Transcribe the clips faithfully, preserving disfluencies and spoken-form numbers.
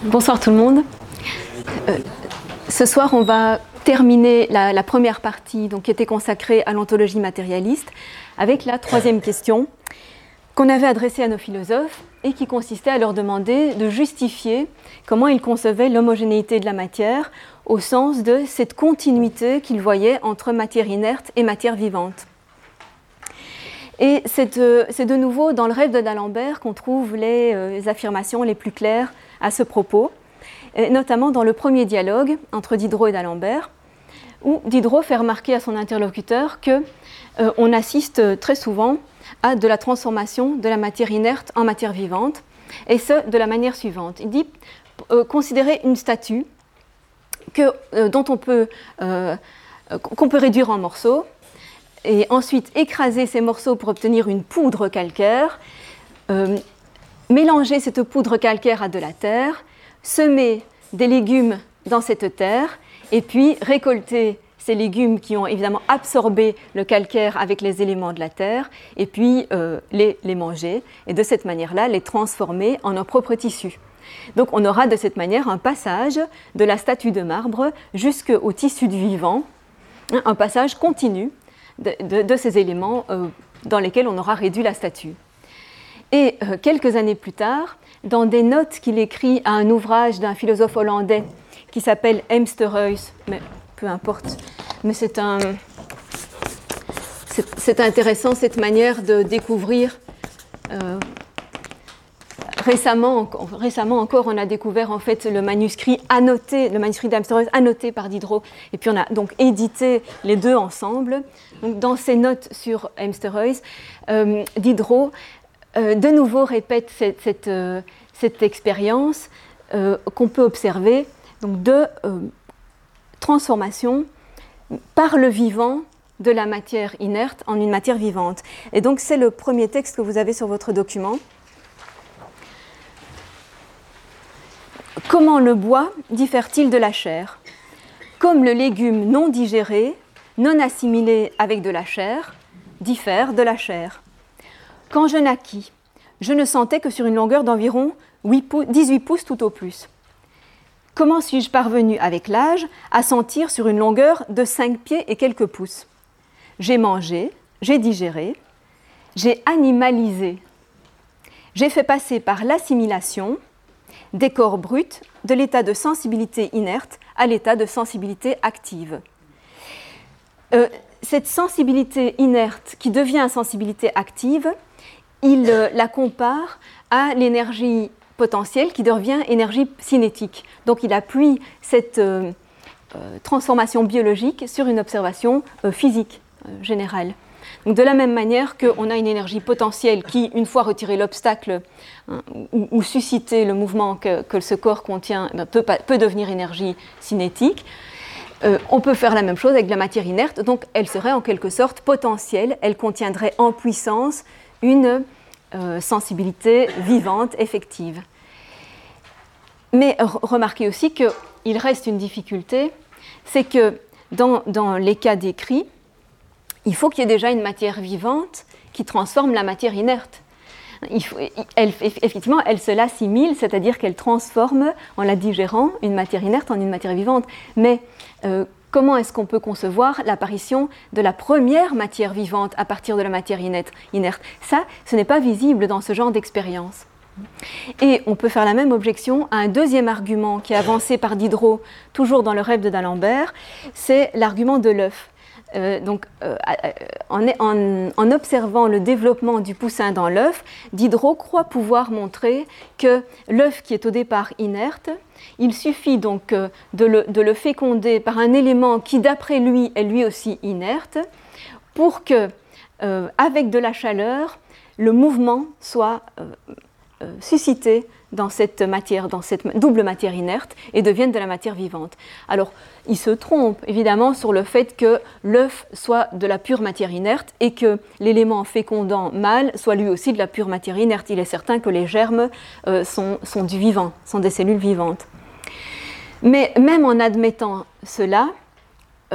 Bonsoir tout le monde. Euh, ce soir, on va terminer la, la première partie donc, qui était consacrée à l'ontologie matérialiste avec la troisième question qu'on avait adressée à nos philosophes et qui consistait à leur demander de justifier comment ils concevaient l'homogénéité de la matière au sens de cette continuité qu'ils voyaient entre matière inerte et matière vivante. Et c'est de, c'est de nouveau dans le rêve de d'Alembert qu'on trouve les, euh, les affirmations les plus claires à ce propos, et notamment dans le premier dialogue entre Diderot et d'Alembert, où Diderot fait remarquer à son interlocuteur qu'on euh, assiste très souvent à de la transformation de la matière inerte en matière vivante, et ce, de la manière suivante. Il dit euh, considérer une statue que, euh, dont on peut, euh, qu'on peut réduire en morceaux, et ensuite écraser ces morceaux pour obtenir une poudre calcaire, euh, mélanger cette poudre calcaire à de la terre, semer des légumes dans cette terre, et puis récolter ces légumes qui ont évidemment absorbé le calcaire avec les éléments de la terre, et puis euh, les, les manger, et de cette manière-là, les transformer en nos propres tissus. Donc on aura de cette manière un passage de la statue de marbre jusqu'au tissu du vivant, un passage continu de, de, de ces éléments euh, dans lesquels on aura réduit la statue. Et euh, quelques années plus tard, dans des notes qu'il écrit à un ouvrage d'un philosophe hollandais qui s'appelle Hemsterhuis, mais peu importe, mais c'est, un, c'est, c'est intéressant cette manière de découvrir. Euh, récemment, récemment encore, on a découvert en fait le manuscrit annoté, le manuscrit d'Hemsterhuis annoté par Diderot, et puis on a donc édité les deux ensemble. Donc, dans ses notes sur Hemsterhuis, euh, Diderot Euh, de nouveau répète cette, cette, euh, cette expérience euh, qu'on peut observer donc de euh, transformation par le vivant de la matière inerte en une matière vivante. Et donc c'est le premier texte que vous avez sur votre document. Comment le bois diffère-t-il de la chair ? Comme le légume non digéré, non assimilé avec de la chair, diffère de la chair. Quand je naquis, je ne sentais que sur une longueur d'environ dix-huit pouces tout au plus. Comment suis-je parvenu avec l'âge à sentir sur une longueur de cinq pieds et quelques pouces ? J'ai mangé, j'ai digéré, j'ai animalisé. J'ai fait passer par l'assimilation des corps bruts de l'état de sensibilité inerte à l'état de sensibilité active. Euh, cette sensibilité inerte qui devient sensibilité active, il euh, la compare à l'énergie potentielle qui devient énergie cinétique. Donc il appuie cette euh, euh, transformation biologique sur une observation euh, physique euh, générale. Donc de la même manière qu'on a une énergie potentielle qui, une fois retiré l'obstacle hein, ou, ou suscité le mouvement que, que ce corps contient, ben, peut, peut devenir énergie cinétique, euh, on peut faire la même chose avec de la matière inerte. Donc elle serait en quelque sorte potentielle, elle contiendrait en puissance une euh, sensibilité vivante, effective. Mais re- remarquez aussi qu'il reste une difficulté, c'est que dans, dans les cas décrits, il faut qu'il y ait déjà une matière vivante qui transforme la matière inerte. Il faut, elle, effectivement, elle se l'assimile, c'est-à-dire qu'elle transforme, en la digérant, une matière inerte en une matière vivante. Mais euh, comment est-ce qu'on peut concevoir l'apparition de la première matière vivante à partir de la matière inerte, inerte ? Ça, ce n'est pas visible dans ce genre d'expérience. Et on peut faire la même objection à un deuxième argument qui est avancé par Diderot, toujours dans le rêve de d'Alembert, c'est l'argument de l'œuf. Euh, donc, euh, en, en, en observant le développement du poussin dans l'œuf, Diderot croit pouvoir montrer que l'œuf qui est au départ inerte, il suffit donc euh, de, le, de le féconder par un élément qui, d'après lui, est lui aussi inerte, pour que, euh, avec de la chaleur, le mouvement soit euh, euh, suscité dans cette matière, dans cette double matière inerte et devienne de la matière vivante. Alors, il se trompe évidemment sur le fait que l'œuf soit de la pure matière inerte et que l'élément fécondant mâle soit lui aussi de la pure matière inerte. Il est certain que les germes euh, sont, sont du vivant, sont des cellules vivantes. Mais même en admettant cela,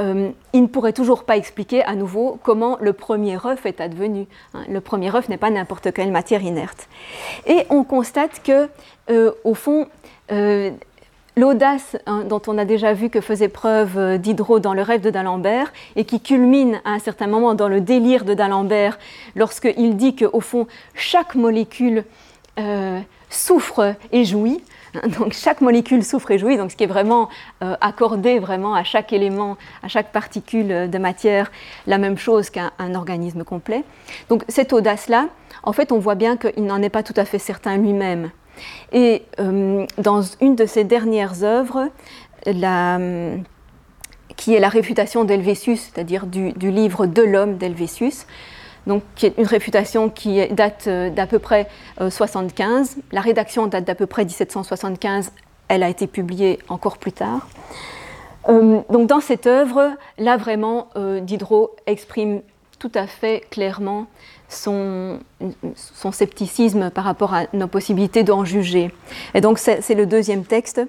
euh, il ne pourrait toujours pas expliquer à nouveau comment le premier œuf est advenu. Hein, le premier œuf n'est pas n'importe quelle matière inerte. Et on constate que, euh, au fond, euh, l'audace hein, dont on a déjà vu que faisait preuve Diderot dans le rêve de d'Alembert et qui culmine à un certain moment dans le délire de d'Alembert lorsqu'il dit qu'au fond chaque molécule euh, souffre et jouit, donc chaque molécule souffre et jouit, donc ce qui est vraiment euh, accordé vraiment à chaque élément, à chaque particule de matière, la même chose qu'un un organisme complet. Donc cette audace-là, en fait on voit bien qu'il n'en est pas tout à fait certain lui-même. Et euh, dans une de ses dernières œuvres, la, qui est la réfutation d'Helvétius, c'est-à-dire du, du livre de l'homme d'Helvétius, donc qui est une réfutation qui date d'à peu près euh, soixante-quinze. La rédaction date d'à peu près dix-sept cent soixante-quinze, elle a été publiée encore plus tard. Euh, donc dans cette œuvre, là vraiment, euh, Diderot exprime tout à fait clairement son, son scepticisme par rapport à nos possibilités d'en juger. Et donc c'est, c'est le deuxième texte.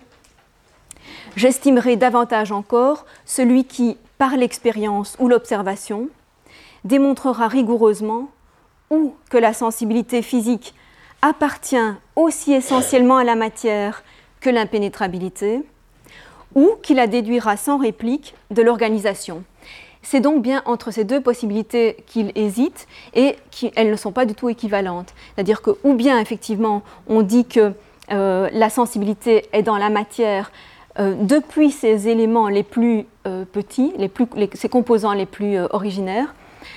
« J'estimerai davantage encore celui qui, par l'expérience ou l'observation, démontrera rigoureusement ou que la sensibilité physique appartient aussi essentiellement à la matière que l'impénétrabilité, ou qui la déduira sans réplique de l'organisation. » C'est donc bien entre ces deux possibilités qu'il hésite et qu'elles ne sont pas du tout équivalentes. C'est-à-dire que ou bien effectivement on dit que euh, la sensibilité est dans la matière euh, depuis ses éléments les plus euh, petits, les plus, les, ses composants les plus euh, originaires,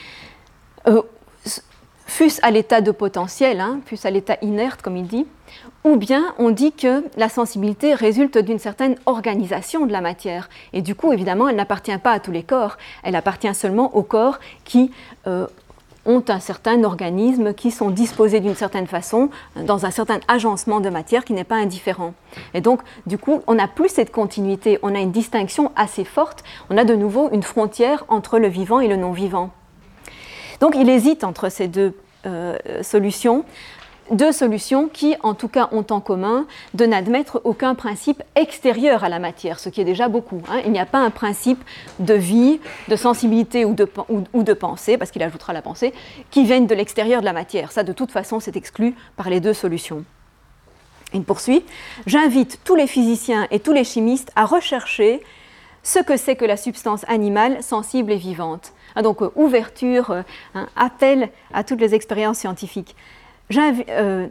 euh, fût-ce à l'état de potentiel, hein, fût-ce à l'état inerte comme il dit, ou bien on dit que la sensibilité résulte d'une certaine organisation de la matière. Et du coup, évidemment, elle n'appartient pas à tous les corps, elle appartient seulement aux corps qui euh, ont un certain organisme, qui sont disposés d'une certaine façon, dans un certain agencement de matière qui n'est pas indifférent. Et donc, du coup, on n'a plus cette continuité, on a une distinction assez forte, on a de nouveau une frontière entre le vivant et le non-vivant. Donc, il hésite entre ces deux euh, solutions. Deux solutions qui, en tout cas, ont en commun de n'admettre aucun principe extérieur à la matière, ce qui est déjà beaucoup. Hein. Il n'y a pas un principe de vie, de sensibilité ou de, ou, ou de pensée, parce qu'il ajoutera la pensée, qui viennent de l'extérieur de la matière. Ça, de toute façon, c'est exclu par les deux solutions. Il poursuit. « J'invite tous les physiciens et tous les chimistes à rechercher ce que c'est que la substance animale sensible et vivante. » Donc, euh, ouverture, euh, hein, appel à toutes les expériences scientifiques. Euh,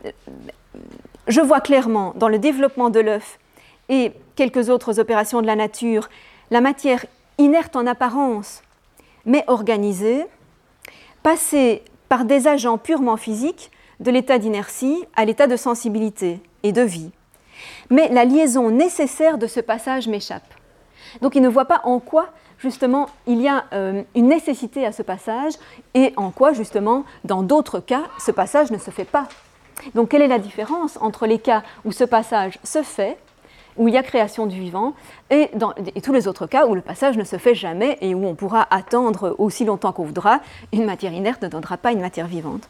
je vois clairement dans le développement de l'œuf et quelques autres opérations de la nature la matière inerte en apparence, mais organisée, passer par des agents purement physiques de l'état d'inertie à l'état de sensibilité et de vie. Mais la liaison nécessaire de ce passage m'échappe. Donc il ne voit pas en quoi justement il y a euh, une nécessité à ce passage et en quoi justement dans d'autres cas ce passage ne se fait pas. Donc quelle est la différence entre les cas où ce passage se fait, où il y a création du vivant, et, dans, et tous les autres cas où le passage ne se fait jamais et où on pourra attendre aussi longtemps qu'on voudra, une matière inerte ne donnera pas une matière vivante.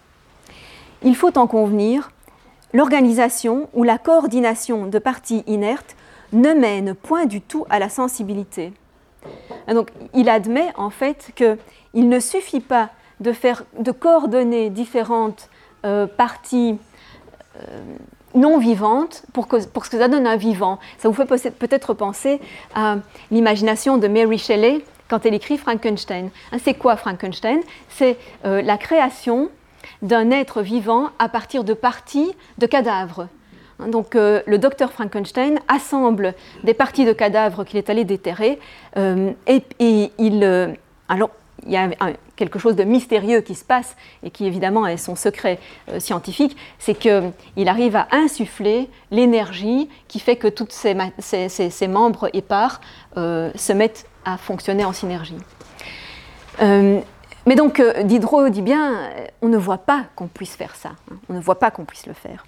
Il faut en convenir, l'organisation ou la coordination de parties inertes ne mène point du tout à la sensibilité. Donc, il admet en fait qu'il ne suffit pas de, faire, de coordonner différentes euh, parties euh, non vivantes pour que, pour que ça donne un vivant. Ça vous fait peut-être penser à l'imagination de Mary Shelley quand elle écrit Frankenstein. Hein, c'est quoi Frankenstein ? C'est euh, la création d'un être vivant à partir de parties de cadavres. Donc euh, le docteur Frankenstein assemble des parties de cadavres qu'il est allé déterrer euh, et, et il, euh, alors il y a un, quelque chose de mystérieux qui se passe et qui évidemment est son secret euh, scientifique, c'est qu'il arrive à insuffler l'énergie qui fait que tous ces, ces, ces, ces membres épars euh, se mettent à fonctionner en synergie. Euh, mais donc euh, Diderot dit bien, on ne voit pas qu'on puisse faire ça, hein, on ne voit pas qu'on puisse le faire.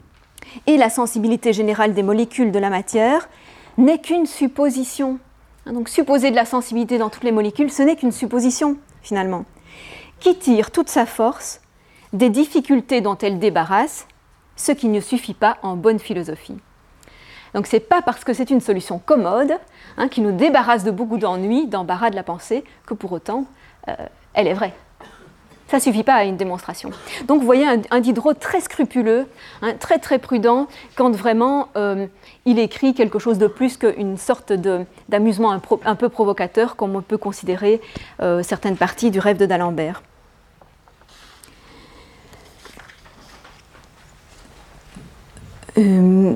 Et la sensibilité générale des molécules de la matière n'est qu'une supposition. Donc supposer de la sensibilité dans toutes les molécules, ce n'est qu'une supposition, finalement, qui tire toute sa force des difficultés dont elle débarrasse, ce qui ne suffit pas en bonne philosophie. Donc ce n'est pas parce que c'est une solution commode, hein, qui nous débarrasse de beaucoup d'ennuis, d'embarras de la pensée, que pour autant euh, elle est vraie. Ça ne suffit pas à une démonstration. Donc vous voyez un, un Diderot très scrupuleux, hein, très très prudent, quand vraiment euh, il écrit quelque chose de plus qu'une sorte de, d'amusement un, pro, un peu provocateur, comme on peut considérer euh, certaines parties du rêve de d'Alembert. Euh,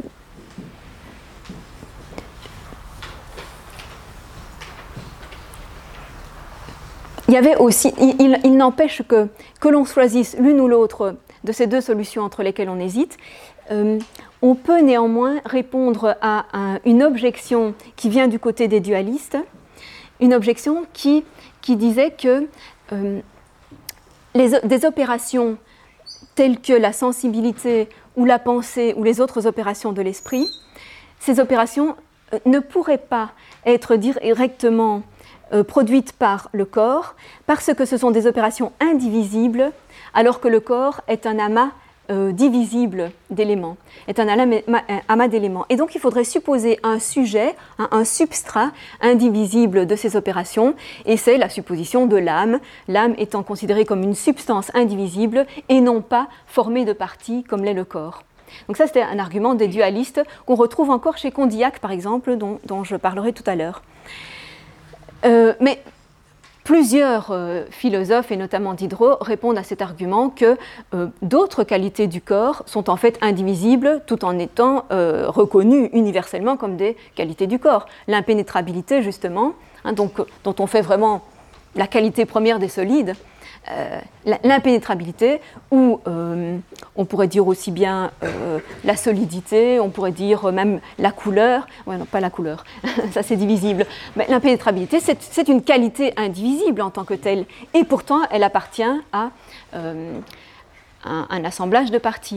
Il y avait aussi, il, il, il n'empêche que, que l'on choisisse l'une ou l'autre de ces deux solutions entre lesquelles on hésite, euh, on peut néanmoins répondre à un, une objection qui vient du côté des dualistes, une objection qui, qui disait que euh, les, des opérations telles que la sensibilité ou la pensée ou les autres opérations de l'esprit, ces opérations euh, ne pourraient pas être directement Euh, produites par le corps, parce que ce sont des opérations indivisibles, alors que le corps est un amas euh, divisible d'éléments, est un amas d'éléments. Et donc il faudrait supposer un sujet, un, un substrat indivisible de ces opérations, et c'est la supposition de l'âme, l'âme étant considérée comme une substance indivisible et non pas formée de parties comme l'est le corps. Donc ça, c'était un argument des dualistes qu'on retrouve encore chez Condillac, par exemple, dont, dont je parlerai tout à l'heure. Euh, mais plusieurs euh, philosophes, et notamment Diderot, répondent à cet argument que euh, d'autres qualités du corps sont en fait indivisibles tout en étant euh, reconnues universellement comme des qualités du corps. L'impénétrabilité, justement, hein, donc, dont on fait vraiment la qualité première des solides, euh, l'impénétrabilité, ou euh, on pourrait dire aussi bien euh, la solidité, on pourrait dire même la couleur, ouais, non, pas la couleur, ça c'est divisible, mais l'impénétrabilité, c'est, c'est une qualité indivisible en tant que telle, et pourtant elle appartient à euh, un, un assemblage de parties.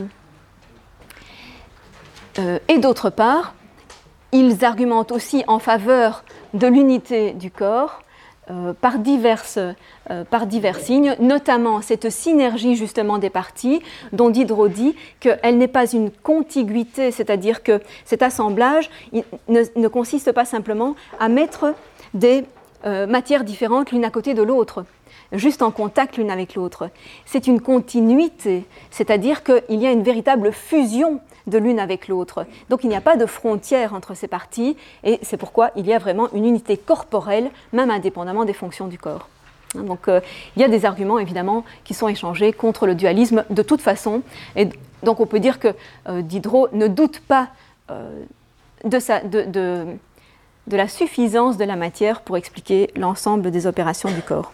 Euh, et d'autre part, ils argumentent aussi en faveur de l'unité du corps, Euh, par, diverses, euh, par divers signes, notamment cette synergie justement des parties, dont Diderot dit qu'elle n'est pas une contiguïté, c'est-à-dire que cet assemblage il ne, ne consiste pas simplement à mettre des euh, matières différentes l'une à côté de l'autre, juste en contact l'une avec l'autre. C'est une continuité, c'est-à-dire qu'il y a une véritable fusion de l'une avec l'autre. Donc il n'y a pas de frontière entre ces parties, et c'est pourquoi il y a vraiment une unité corporelle, même indépendamment des fonctions du corps. Donc euh, il y a des arguments évidemment qui sont échangés contre le dualisme de toute façon, et donc on peut dire que euh, Diderot ne doute pas euh, de, sa, de, de, de la suffisance de la matière pour expliquer l'ensemble des opérations du corps.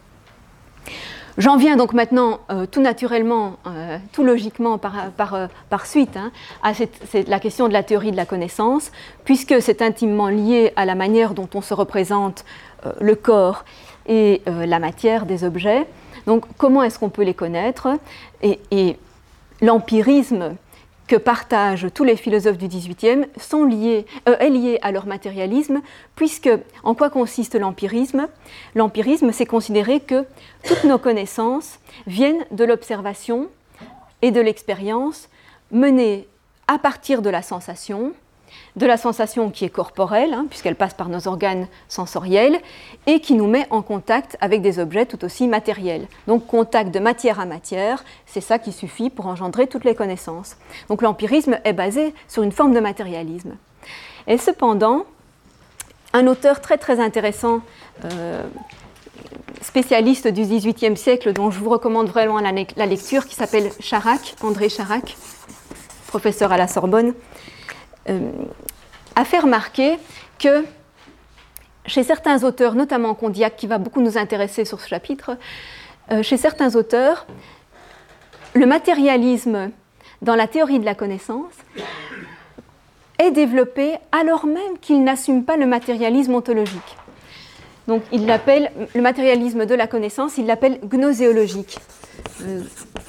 J'en viens donc maintenant euh, tout naturellement, euh, tout logiquement par, par, euh, par suite hein, à cette, c'est la question de la théorie de la connaissance, puisque c'est intimement lié à la manière dont on se représente euh, le corps et euh, la matière des objets. Donc comment est-ce qu'on peut les connaître ? Et, et l'empirisme que partagent tous les philosophes du dix-huitième sont liés, euh, est lié à leur matérialisme, puisque en quoi consiste l'empirisme ? L'empirisme, c'est considérer que toutes nos connaissances viennent de l'observation et de l'expérience menées à partir de la sensation, de la sensation qui est corporelle, hein, puisqu'elle passe par nos organes sensoriels, et qui nous met en contact avec des objets tout aussi matériels. Donc contact de matière à matière, c'est ça qui suffit pour engendrer toutes les connaissances. Donc l'empirisme est basé sur une forme de matérialisme. Et cependant, un auteur très très intéressant, euh, spécialiste du dix-huitième siècle, dont je vous recommande vraiment la, la lecture, qui s'appelle Charac, André Charac, professeur à la Sorbonne, Euh, a fait remarquer que chez certains auteurs, notamment Condillac, qui va beaucoup nous intéresser sur ce chapitre, euh, chez certains auteurs, le matérialisme dans la théorie de la connaissance est développé alors même qu'il n'assume pas le matérialisme ontologique. Donc il l'appelle, le matérialisme de la connaissance, il l'appelle gnoséologique. Euh,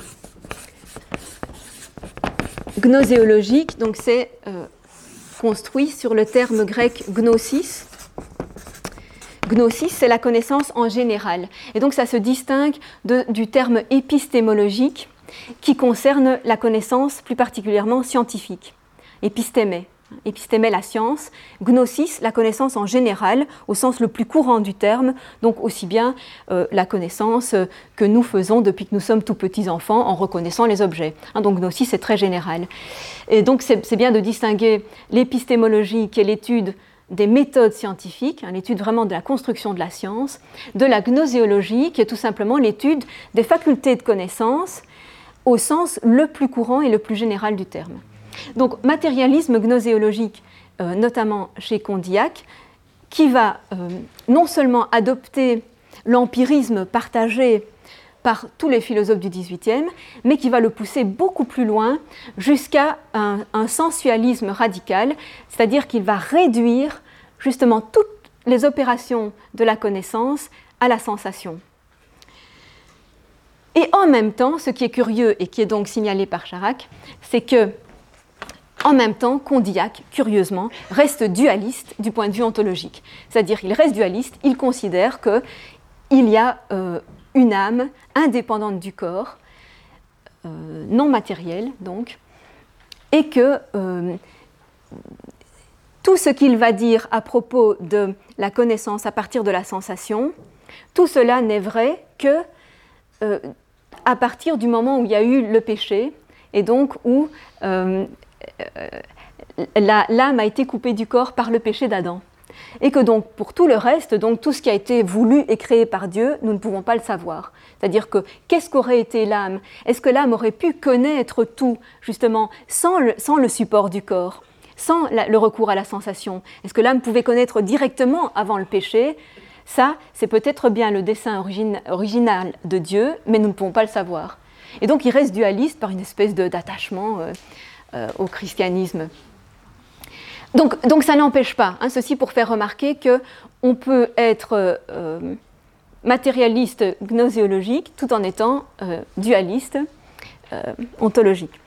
gnoséologique, donc c'est euh, construit sur le terme grec gnosis. Gnosis, c'est la connaissance en général. Et donc ça se distingue de, du terme épistémologique qui concerne la connaissance plus particulièrement scientifique, épistémé. Épistémé, la science, gnosis, la connaissance en général, au sens le plus courant du terme, donc aussi bien euh, la connaissance que nous faisons depuis que nous sommes tout petits enfants en reconnaissant les objets. Hein, donc gnosis, c'est très général. Et donc c'est, c'est bien de distinguer l'épistémologie, qui est l'étude des méthodes scientifiques, hein, l'étude vraiment de la construction de la science, de la gnoséologie, qui est tout simplement l'étude des facultés de connaissance au sens le plus courant et le plus général du terme. Donc, matérialisme gnoséologique, euh, notamment chez Condillac, qui va euh, non seulement adopter l'empirisme partagé par tous les philosophes du dix-huitième, mais qui va le pousser beaucoup plus loin jusqu'à un, un sensualisme radical, c'est-à-dire qu'il va réduire justement toutes les opérations de la connaissance à la sensation. Et en même temps, ce qui est curieux et qui est donc signalé par Charac, c'est que en même temps, Condillac, curieusement, reste dualiste du point de vue ontologique. C'est-à-dire qu'il reste dualiste, il considère qu'il y a euh, une âme indépendante du corps, euh, non matérielle donc, et que euh, tout ce qu'il va dire à propos de la connaissance à partir de la sensation, tout cela n'est vrai que euh, à partir du moment où il y a eu le péché, et donc où euh, La, l'âme a été coupée du corps par le péché d'Adam. Et que donc, pour tout le reste, donc tout ce qui a été voulu et créé par Dieu, nous ne pouvons pas le savoir. C'est-à-dire que, qu'est-ce qu'aurait été l'âme ? Est-ce que l'âme aurait pu connaître tout, justement, sans le, sans le support du corps, sans la, le recours à la sensation ? Est-ce que l'âme pouvait connaître directement avant le péché ? Ça, c'est peut-être bien le dessein origine, original de Dieu, mais nous ne pouvons pas le savoir. Et donc, il reste dualiste par une espèce de, d'attachement euh, Euh, au christianisme. Donc, donc ça n'empêche pas, hein, ceci pour faire remarquer qu'on peut être euh, matérialiste gnoséologique tout en étant euh, dualiste euh, ontologique.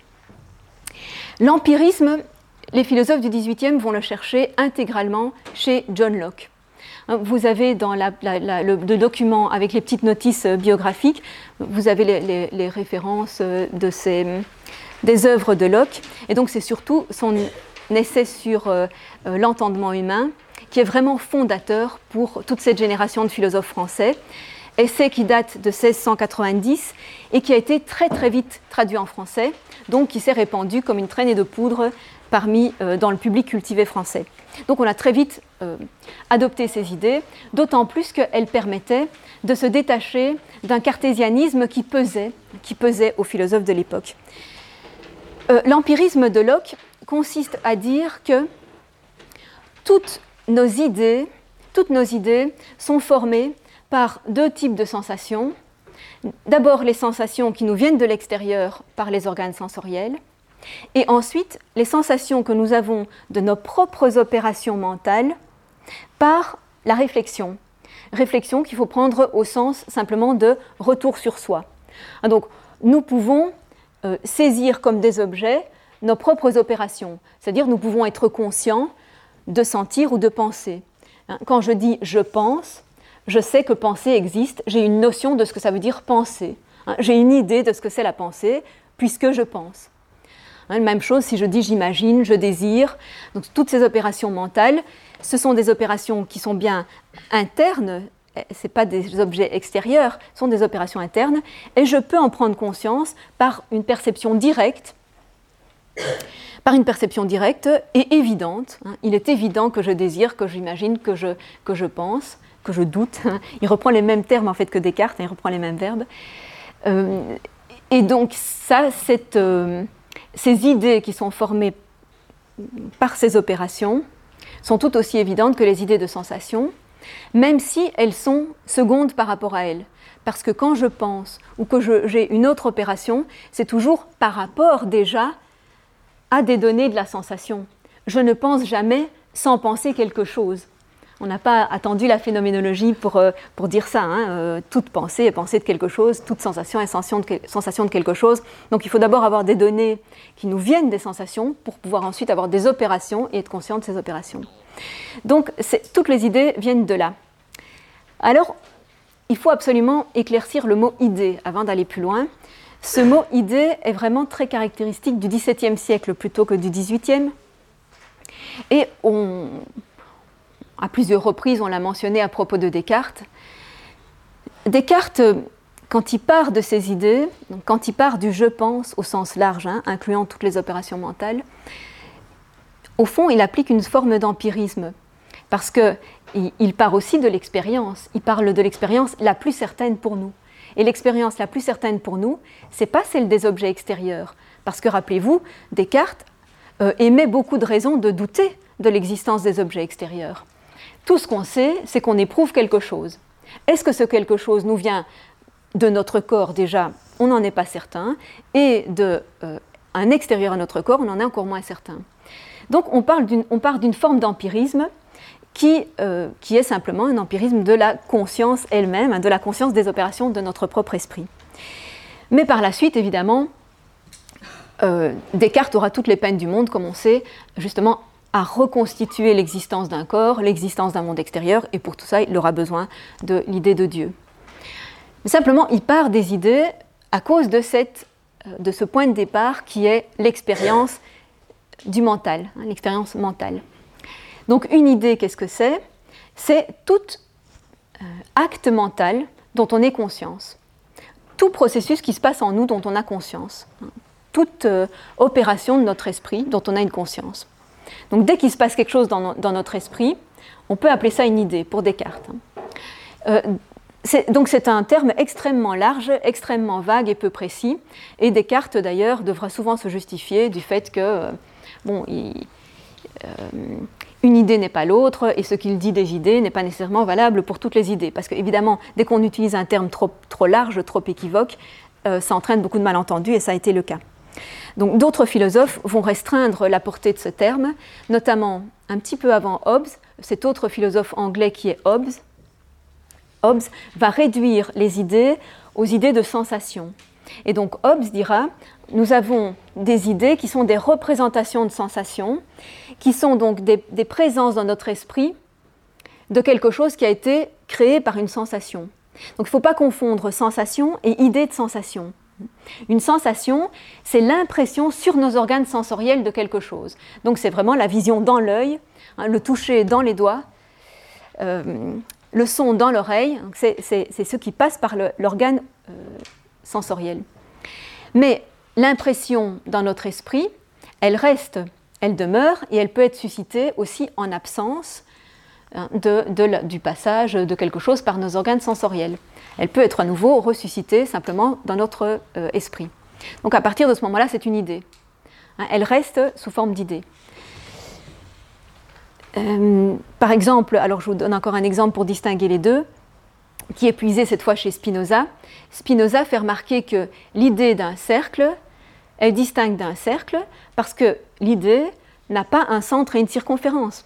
L'empirisme, les philosophes du dix-huitième vont le chercher intégralement chez John Locke. Vous avez dans la, la, la, le, le document avec les petites notices biographiques, vous avez les, les, les références de ces... des œuvres de Locke, et donc c'est surtout son essai sur euh, euh, l'entendement humain qui est vraiment fondateur pour toute cette génération de philosophes français, essai qui date de seize cent quatre-vingt-dix et qui a été très très vite traduit en français, donc qui s'est répandu comme une traînée de poudre parmi, euh, dans le public cultivé français. Donc on a très vite euh, adopté ces idées, d'autant plus qu'elles permettaient de se détacher d'un cartésianisme qui pesait, qui pesait aux philosophes de l'époque. Euh, l'empirisme de Locke consiste à dire que toutes nos idées, toutes nos idées sont formées par deux types de sensations. D'abord les sensations qui nous viennent de l'extérieur par les organes sensoriels, et ensuite les sensations que nous avons de nos propres opérations mentales par la réflexion. Réflexion qu'il faut prendre au sens simplement de retour sur soi. Donc nous pouvons Euh, saisir comme des objets nos propres opérations, c'est-à-dire nous pouvons être conscients de sentir ou de penser. Hein, quand je dis « je pense », je sais que penser existe, j'ai une notion de ce que ça veut dire penser. Hein, j'ai une idée de ce que c'est la pensée, puisque je pense. Hein, même chose si je dis « j'imagine »,« je désire ». Donc toutes ces opérations mentales, ce sont des opérations qui sont bien internes, ce n'est pas des objets extérieurs, ce sont des opérations internes, et je peux en prendre conscience par une perception directe, par une perception directe et évidente. Il est évident que je désire, que j'imagine, que je, que je pense, que je doute. Il reprend les mêmes termes en fait que Descartes, il reprend les mêmes verbes. Euh, et donc ça, cette, euh, ces idées qui sont formées par ces opérations sont tout aussi évidentes que les idées de sensation, même si elles sont secondes par rapport à elles. Parce que quand je pense ou que je, j'ai une autre opération, c'est toujours par rapport déjà à des données de la sensation. Je ne pense jamais sans penser quelque chose. On n'a pas attendu la phénoménologie pour, euh, pour dire ça. Hein. Euh, toute pensée est pensée de quelque chose, toute sensation est sensation de, sensation de quelque chose. Donc il faut d'abord avoir des données qui nous viennent des sensations pour pouvoir ensuite avoir des opérations et être conscient de ces opérations. Donc toutes les idées viennent de là. Alors, il faut absolument éclaircir le mot « idée » avant d'aller plus loin. Ce mot « idée » est vraiment très caractéristique du dix-septième siècle plutôt que du dix-huitième. Et on, à plusieurs reprises, on l'a mentionné à propos de Descartes, Descartes, quand il part de ses idées, donc quand il part du « je pense » au sens large, hein, incluant toutes les opérations mentales, au fond, il applique une forme d'empirisme, parce qu'il il part aussi de l'expérience. Il parle de l'expérience la plus certaine pour nous. Et l'expérience la plus certaine pour nous, ce n'est pas celle des objets extérieurs. Parce que, rappelez-vous, Descartes euh, émet beaucoup de raisons de douter de l'existence des objets extérieurs. Tout ce qu'on sait, c'est qu'on éprouve quelque chose. Est-ce que ce quelque chose nous vient de notre corps déjà? On n'en est pas certain. Et d'un euh, extérieur à notre corps, on en est encore moins certain. Donc on, parle d'une, on part d'une forme d'empirisme qui, euh, qui est simplement un empirisme de la conscience elle-même, de la conscience des opérations de notre propre esprit. Mais par la suite, évidemment, euh, Descartes aura toutes les peines du monde, comme on sait, justement, à reconstituer l'existence d'un corps, l'existence d'un monde extérieur, et pour tout ça, il aura besoin de l'idée de Dieu. Mais simplement, il part des idées à cause de, cette, de ce point de départ qui est l'expérience du mental, hein, l'expérience mentale. Donc une idée, qu'est-ce que c'est? C'est tout euh, acte mental dont on ait conscience. Tout processus qui se passe en nous dont on a conscience. Hein, toute euh, opération de notre esprit dont on a une conscience. Donc dès qu'il se passe quelque chose dans, no- dans notre esprit, on peut appeler ça une idée pour Descartes. Hein. Euh, c'est, donc c'est un terme extrêmement large, extrêmement vague et peu précis. Et Descartes d'ailleurs devra souvent se justifier du fait que euh, bon, il, euh, une idée n'est pas l'autre, et ce qu'il dit des idées n'est pas nécessairement valable pour toutes les idées. Parce qu'évidemment, dès qu'on utilise un terme trop, trop large, trop équivoque, euh, ça entraîne beaucoup de malentendus, et ça a été le cas. Donc d'autres philosophes vont restreindre la portée de ce terme, notamment un petit peu avant Hobbes, cet autre philosophe anglais qui est Hobbes. Hobbes va réduire les idées aux idées de sensation. Et donc Hobbes dira, nous avons des idées qui sont des représentations de sensations, qui sont donc des, des présences dans notre esprit de quelque chose qui a été créé par une sensation. Donc il ne faut pas confondre sensation et idée de sensation. Une sensation, c'est l'impression sur nos organes sensoriels de quelque chose. Donc c'est vraiment la vision dans l'œil, hein, le toucher dans les doigts, euh, le son dans l'oreille, c'est, c'est, c'est ce qui passe par le, l'organe euh, sensoriel. Mais l'impression dans notre esprit, elle reste, elle demeure, et elle peut être suscitée aussi en absence hein, de, de la, du passage de quelque chose par nos organes sensoriels. Elle peut être à nouveau ressuscitée simplement dans notre euh, esprit. Donc à partir de ce moment-là, c'est une idée. Hein, elle reste sous forme d'idée. Euh, par exemple, alors je vous donne encore un exemple pour distinguer les deux, qui est puisé cette fois chez Spinoza. Spinoza fait remarquer que l'idée d'un cercle est distincte d'un cercle parce que l'idée n'a pas un centre et une circonférence.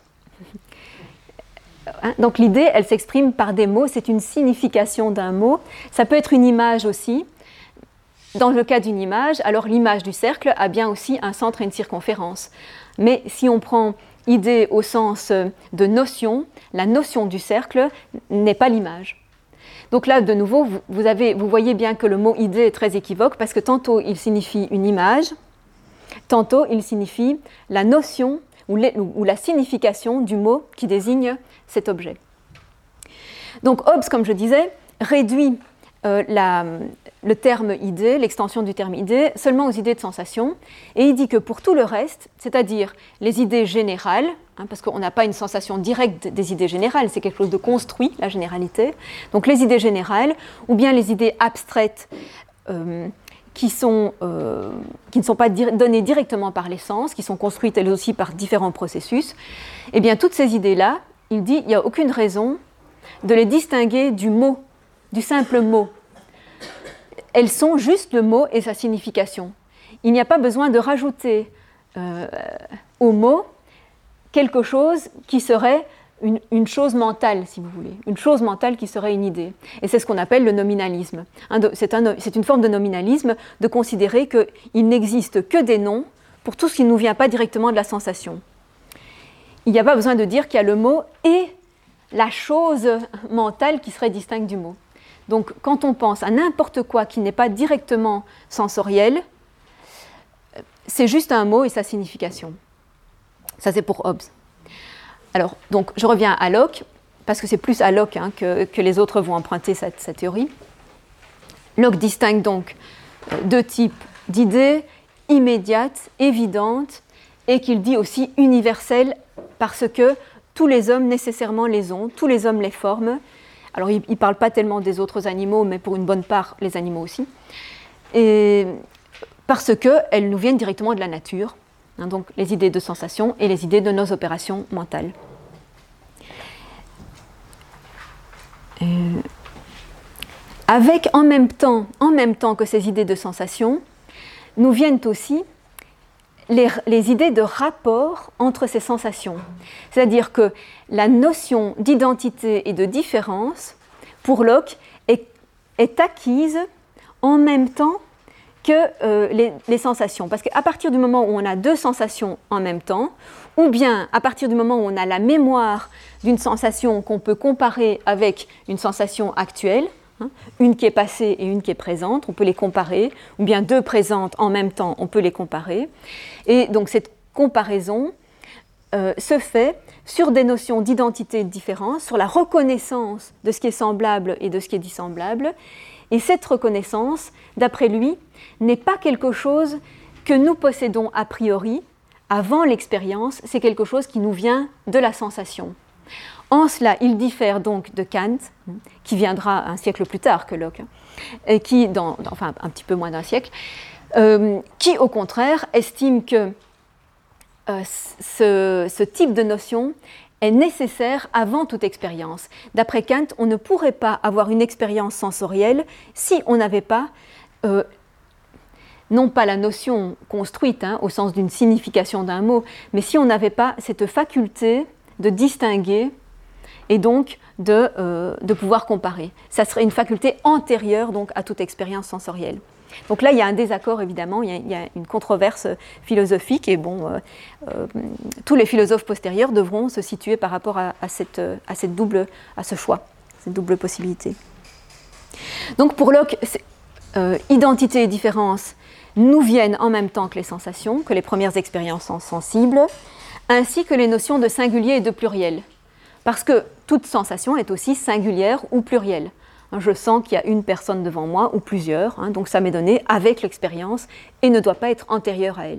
Donc l'idée, elle s'exprime par des mots, c'est une signification d'un mot. Ça peut être une image aussi. Dans le cas d'une image, alors l'image du cercle a bien aussi un centre et une circonférence. Mais si on prend idée au sens de notion, la notion du cercle n'est pas l'image. Donc là, de nouveau, vous, vous, avez, vous voyez bien que le mot « idée » est très équivoque parce que tantôt il signifie une image, tantôt il signifie la notion ou, les, ou la signification du mot qui désigne cet objet. Donc Hobbes, comme je disais, réduit euh, la, le terme « idée », l'extension du terme « idée », seulement aux idées de sensation, et il dit que pour tout le reste, c'est-à-dire les idées générales, hein, parce qu'on n'a pas une sensation directe des idées générales, c'est quelque chose de construit, la généralité, donc les idées générales, ou bien les idées abstraites, euh, qui, sont, euh, qui ne sont pas di- données directement par les sens, qui sont construites elles aussi par différents processus, eh bien toutes ces idées-là, il dit qu'il n'y a aucune raison de les distinguer du mot, du simple mot. Elles sont juste le mot et sa signification. Il n'y a pas besoin de rajouter euh, au mot quelque chose qui serait une, une chose mentale, si vous voulez, une chose mentale qui serait une idée. Et c'est ce qu'on appelle le nominalisme. C'est, un, c'est une forme de nominalisme de considérer qu'il n'existe que des noms pour tout ce qui ne nous vient pas directement de la sensation. Il n'y a pas besoin de dire qu'il y a le mot et la chose mentale qui serait distincte du mot. Donc, quand on pense à n'importe quoi qui n'est pas directement sensoriel, c'est juste un mot et sa signification. Ça, c'est pour Hobbes. Alors, donc, je reviens à Locke, parce que c'est plus à Locke hein, que, que les autres vont emprunter cette, cette théorie. Locke distingue donc deux types d'idées, immédiates, évidentes, et qu'il dit aussi universelles, parce que tous les hommes nécessairement les ont, tous les hommes les forment. Alors, il ne parle pas tellement des autres animaux, mais pour une bonne part, les animaux aussi. Et parce qu'elles nous viennent directement de la nature, hein, donc les idées de sensation et les idées de nos opérations mentales. Euh, avec en même temps, en même temps que ces idées de sensation, nous viennent aussi les, les idées de rapport entre ces sensations. C'est-à-dire que la notion d'identité et de différence, pour Locke, est, est acquise en même temps que euh, les, les sensations. Parce qu'à partir du moment où on a deux sensations en même temps, ou bien à partir du moment où on a la mémoire d'une sensation qu'on peut comparer avec une sensation actuelle, hein, une qui est passée et une qui est présente, on peut les comparer, ou bien deux présentes en même temps, on peut les comparer. Et donc cette comparaison euh, se fait sur des notions d'identité et de différence, sur la reconnaissance de ce qui est semblable et de ce qui est dissemblable. Et cette reconnaissance, d'après lui, n'est pas quelque chose que nous possédons a priori, avant l'expérience, c'est quelque chose qui nous vient de la sensation. En cela, il diffère donc de Kant, qui viendra un siècle plus tard que Locke, et qui, dans, enfin un petit peu moins d'un siècle, euh, qui au contraire estime que euh, ce, ce type de notion est nécessaire avant toute expérience. D'après Kant, on ne pourrait pas avoir une expérience sensorielle si on n'avait pas, euh, non pas la notion construite hein, au sens d'une signification d'un mot, mais si on n'avait pas cette faculté de distinguer et donc de, euh, de pouvoir comparer. Ça serait une faculté antérieure donc, à toute expérience sensorielle. Donc là, il y a un désaccord, évidemment, il y a, il y a une controverse philosophique, et bon, euh, euh, tous les philosophes postérieurs devront se situer par rapport à, à, cette, à, cette double, à ce choix, cette double possibilité. Donc pour Locke, euh, identité et différence nous viennent en même temps que les sensations, que les premières expériences sensibles, ainsi que les notions de singulier et de pluriel. Parce que toute sensation est aussi singulière ou plurielle. Je sens qu'il y a une personne devant moi, ou plusieurs, hein, donc ça m'est donné avec l'expérience et ne doit pas être antérieure à elle.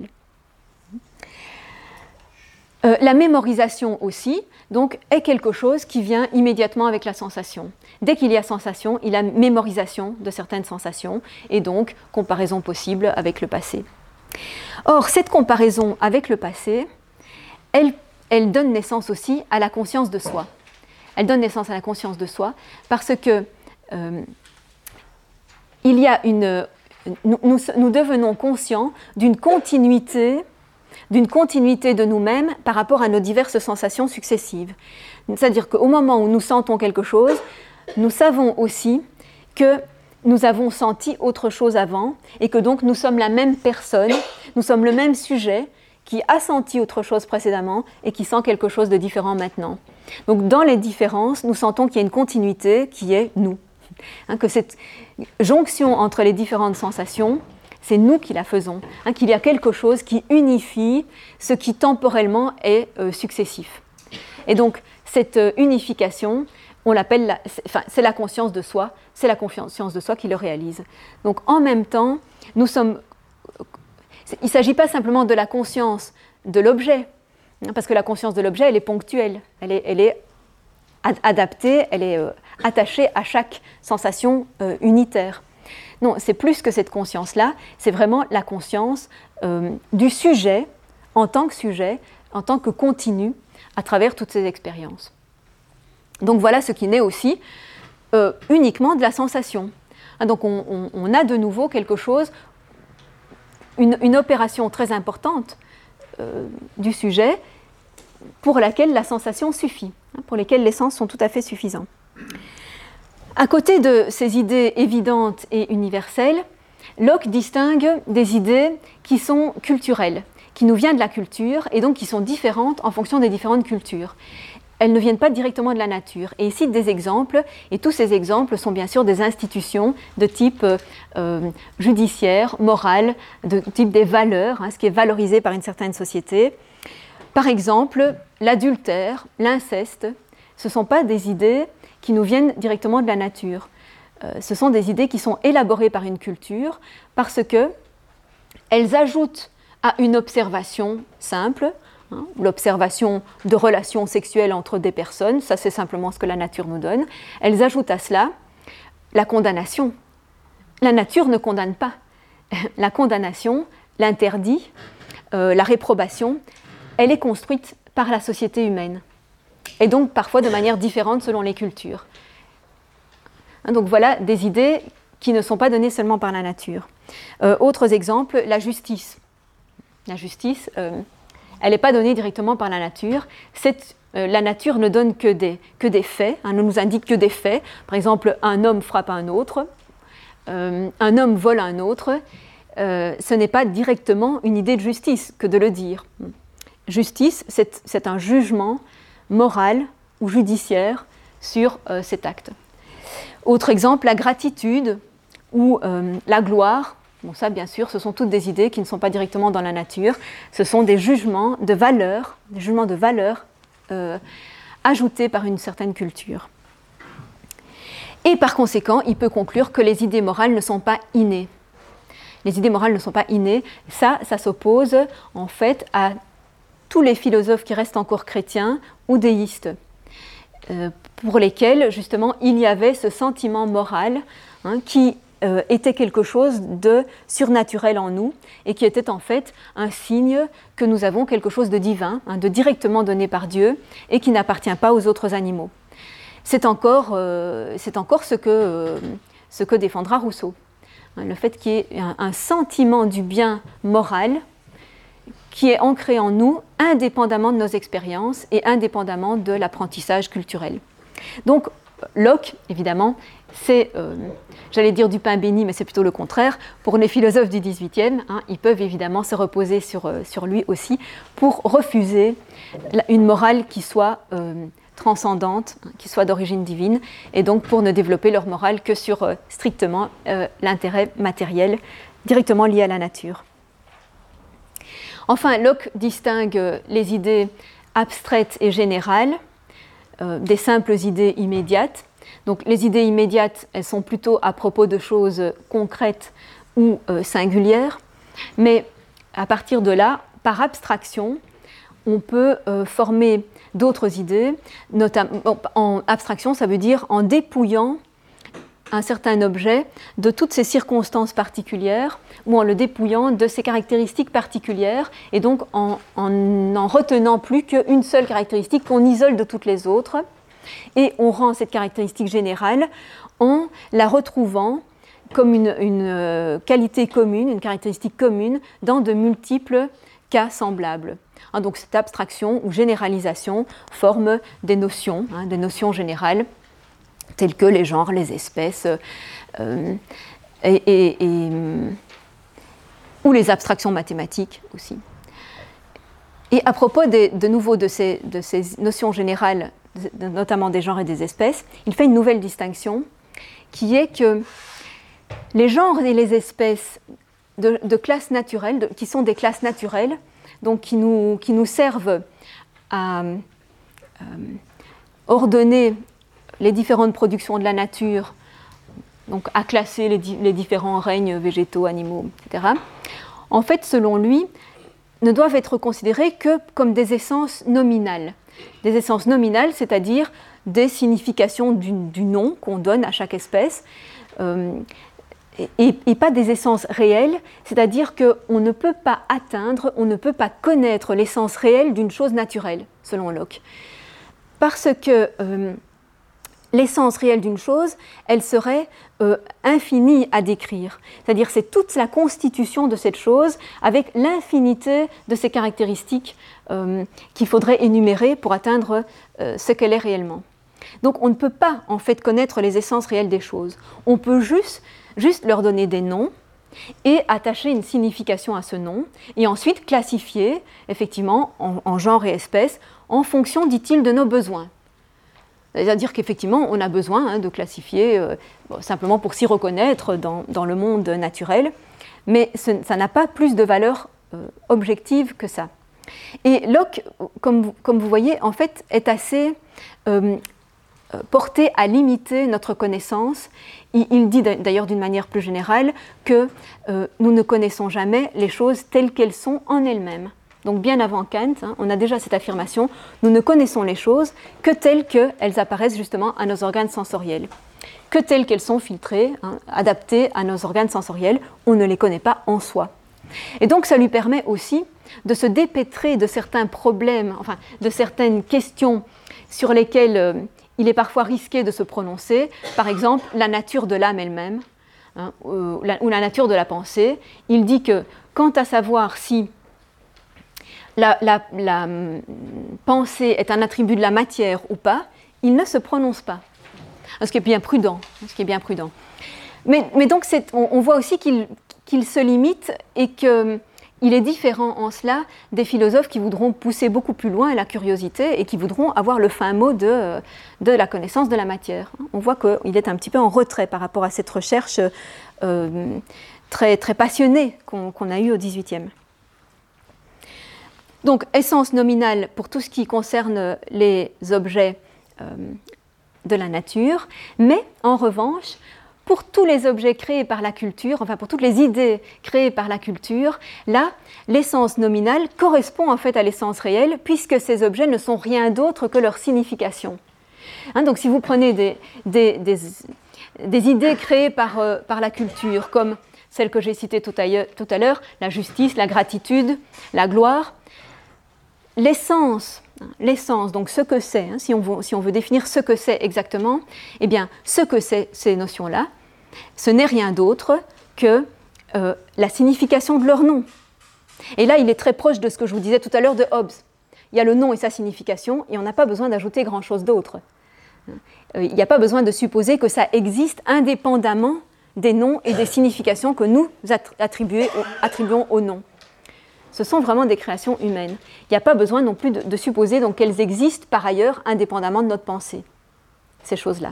Euh, la mémorisation aussi, donc, est quelque chose qui vient immédiatement avec la sensation. Dès qu'il y a sensation, il y a mémorisation de certaines sensations, et donc comparaison possible avec le passé. Or, cette comparaison avec le passé, elle, elle donne naissance aussi à la conscience de soi. Elle donne naissance à la conscience de soi parce que Euh, il y a une, nous, nous, nous devenons conscients d'une continuité, d'une continuité de nous-mêmes par rapport à nos diverses sensations successives. C'est-à-dire qu'au moment où nous sentons quelque chose, nous savons aussi que nous avons senti autre chose avant et que donc nous sommes la même personne, nous sommes le même sujet qui a senti autre chose précédemment et qui sent quelque chose de différent maintenant. Donc dans les différences, nous sentons qu'il y a une continuité qui est nous. Hein, que cette jonction entre les différentes sensations, c'est nous qui la faisons, hein, qu'il y a quelque chose qui unifie ce qui temporellement est euh, successif. Et donc, cette euh, unification, on l'appelle, la, c'est, enfin, c'est la conscience de soi, c'est la conscience de soi qui le réalise. Donc, en même temps, nous sommes, il ne s'agit pas simplement de la conscience de l'objet, hein, parce que la conscience de l'objet, elle est ponctuelle, elle est, elle est adaptée, elle est euh, attachée à chaque sensation euh, unitaire. Non, c'est plus que cette conscience-là, c'est vraiment la conscience euh, du sujet en tant que sujet, en tant que continu à travers toutes ces expériences. Donc voilà ce qui naît aussi euh, uniquement de la sensation. Hein, donc on, on, on a de nouveau quelque chose, une, une opération très importante euh, du sujet pour laquelle la sensation suffit, hein, pour lesquelles les sens sont tout à fait suffisants. À côté de ces idées évidentes et universelles, Locke distingue des idées qui sont culturelles, qui nous viennent de la culture et donc qui sont différentes en fonction des différentes cultures. Elles ne viennent pas directement de la nature. Et il cite des exemples, et tous ces exemples sont bien sûr des institutions de type euh, judiciaire, moral, de type des valeurs, hein, ce qui est valorisé par une certaine société. Par exemple, l'adultère, l'inceste, ce ne sont pas des idées qui nous viennent directement de la nature. Euh, ce sont des idées qui sont élaborées par une culture parce qu'elles ajoutent à une observation simple, hein, l'observation de relations sexuelles entre des personnes, ça c'est simplement ce que la nature nous donne, elles ajoutent à cela la condamnation. La nature ne condamne pas. La condamnation, l'interdit, euh, la réprobation, elle est construite par la société humaine, et donc parfois de manière différente selon les cultures. Donc voilà des idées qui ne sont pas données seulement par la nature. Euh, autres exemples, la justice. La justice, euh, elle n'est pas donnée directement par la nature. C'est, euh, la nature ne donne que des, que des faits, hein, ne nous indique que des faits. Par exemple, un homme frappe un autre, euh, un homme vole un autre. Euh, ce n'est pas directement une idée de justice que de le dire. Justice, c'est, c'est un jugement moral ou judiciaire sur euh, cet acte. Autre exemple, la gratitude ou euh, la gloire. Bon, ça, bien sûr, ce sont toutes des idées qui ne sont pas directement dans la nature. Ce sont des jugements de valeur, des jugements de valeur euh, ajoutés par une certaine culture. Et par conséquent, il peut conclure que les idées morales ne sont pas innées. Les idées morales ne sont pas innées. Ça, ça s'oppose en fait à tous les philosophes qui restent encore chrétiens ou déistes, euh, pour lesquels, justement, il y avait ce sentiment moral hein, qui euh, était quelque chose de surnaturel en nous et qui était en fait un signe que nous avons quelque chose de divin, hein, de directement donné par Dieu et qui n'appartient pas aux autres animaux. C'est encore, euh, c'est encore ce, que, euh, ce que défendra Rousseau. Hein, le fait qu'il y ait un, un sentiment du bien moral qui est ancré en nous, indépendamment de nos expériences et indépendamment de l'apprentissage culturel. Donc, Locke, évidemment, c'est, euh, j'allais dire du pain béni, mais c'est plutôt le contraire. Pour les philosophes du dix-huitième, hein, ils peuvent évidemment se reposer sur, euh, sur lui aussi pour refuser une morale qui soit euh, transcendante, hein, qui soit d'origine divine, et donc pour ne développer leur morale que sur euh, strictement euh, l'intérêt matériel directement lié à la nature. Enfin, Locke distingue les idées abstraites et générales euh, des simples idées immédiates. Donc, les idées immédiates, elles sont plutôt à propos de choses concrètes ou euh, singulières, mais à partir de là, par abstraction, on peut euh, former d'autres idées. Notamment, en abstraction, ça veut dire en dépouillant un certain objet de toutes ses circonstances particulières ou en le dépouillant de ses caractéristiques particulières et donc en n'en retenant plus qu'une seule caractéristique qu'on isole de toutes les autres et on rend cette caractéristique générale en la retrouvant comme une, une qualité commune, une caractéristique commune dans de multiples cas semblables. Hein, donc cette abstraction ou généralisation forme des notions, hein, des notions générales tels que les genres, les espèces, euh, et, et, et, ou les abstractions mathématiques aussi. Et à propos des, de nouveau de ces, de ces notions générales, notamment des genres et des espèces, il fait une nouvelle distinction qui est que les genres et les espèces de, de classes naturelles, de, qui sont des classes naturelles, donc qui nous, qui nous servent à euh, ordonner les différentes productions de la nature, donc à classer les, di- les différents règnes végétaux, animaux, et cetera, en fait, selon lui, ne doivent être considérés que comme des essences nominales. Des essences nominales, c'est-à-dire des significations du, du nom qu'on donne à chaque espèce, euh, et, et pas des essences réelles, c'est-à-dire qu'on ne peut pas atteindre, on ne peut pas connaître l'essence réelle d'une chose naturelle, selon Locke. Parce que euh, l'essence réelle d'une chose, elle serait euh, infinie à décrire. C'est-à-dire c'est toute la constitution de cette chose avec l'infinité de ses caractéristiques euh, qu'il faudrait énumérer pour atteindre euh, ce qu'elle est réellement. Donc on ne peut pas en fait connaître les essences réelles des choses. On peut juste, juste leur donner des noms et attacher une signification à ce nom et ensuite classifier effectivement en, en genre et espèces en fonction, dit-il, de nos besoins. C'est-à-dire qu'effectivement, on a besoin hein, de classifier euh, bon, simplement pour s'y reconnaître dans, dans le monde naturel, mais ce, ça n'a pas plus de valeur euh, objective que ça. Et Locke, comme vous, comme vous voyez, en fait, est assez euh, porté à limiter notre connaissance. Il, il dit d'ailleurs d'une manière plus générale que euh, nous ne connaissons jamais les choses telles qu'elles sont en elles-mêmes. Donc bien avant Kant, hein, on a déjà cette affirmation, nous ne connaissons les choses que telles qu'elles apparaissent justement à nos organes sensoriels. Que telles qu'elles sont filtrées, hein, adaptées à nos organes sensoriels, on ne les connaît pas en soi. Et donc ça lui permet aussi de se dépêtrer de certains problèmes, enfin de certaines questions sur lesquelles euh, il est parfois risqué de se prononcer, par exemple la nature de l'âme elle-même, hein, ou, la, ou la nature de la pensée. Il dit que quant à savoir si la, la, la hum, pensée est un attribut de la matière ou pas, il ne se prononce pas, ce qui est bien prudent. Ce qui est bien prudent. Mais, mais donc c'est, on, on voit aussi qu'il, qu'il se limite et que il est différent en cela des philosophes qui voudront pousser beaucoup plus loin la curiosité et qui voudront avoir le fin mot de, de la connaissance de la matière. On voit qu'il est un petit peu en retrait par rapport à cette recherche euh, très, très passionnée qu'on, qu'on a eue au dix-huitième. Donc, essence nominale pour tout ce qui concerne les objets euh, de la nature, mais en revanche, pour tous les objets créés par la culture, enfin pour toutes les idées créées par la culture, là, l'essence nominale correspond en fait à l'essence réelle, puisque ces objets ne sont rien d'autre que leur signification. Hein, donc si vous prenez des, des, des, des idées créées par, euh, par la culture, comme celles que j'ai citées tout à, tout à l'heure, la justice, la gratitude, la gloire, l'essence, l'essence, donc ce que c'est, hein, si, on veut, si on veut définir ce que c'est exactement, eh bien, ce que c'est ces notions-là, ce n'est rien d'autre que euh, la signification de leur nom. Et là, il est très proche de ce que je vous disais tout à l'heure de Hobbes. Il y a le nom et sa signification, et on n'a pas besoin d'ajouter grand-chose d'autre. Euh, il n'y a pas besoin de supposer que ça existe indépendamment des noms et des significations que nous attribuons au nom. Ce sont vraiment des créations humaines. Il n'y a pas besoin non plus de, de supposer donc, qu'elles existent par ailleurs indépendamment de notre pensée, ces choses-là.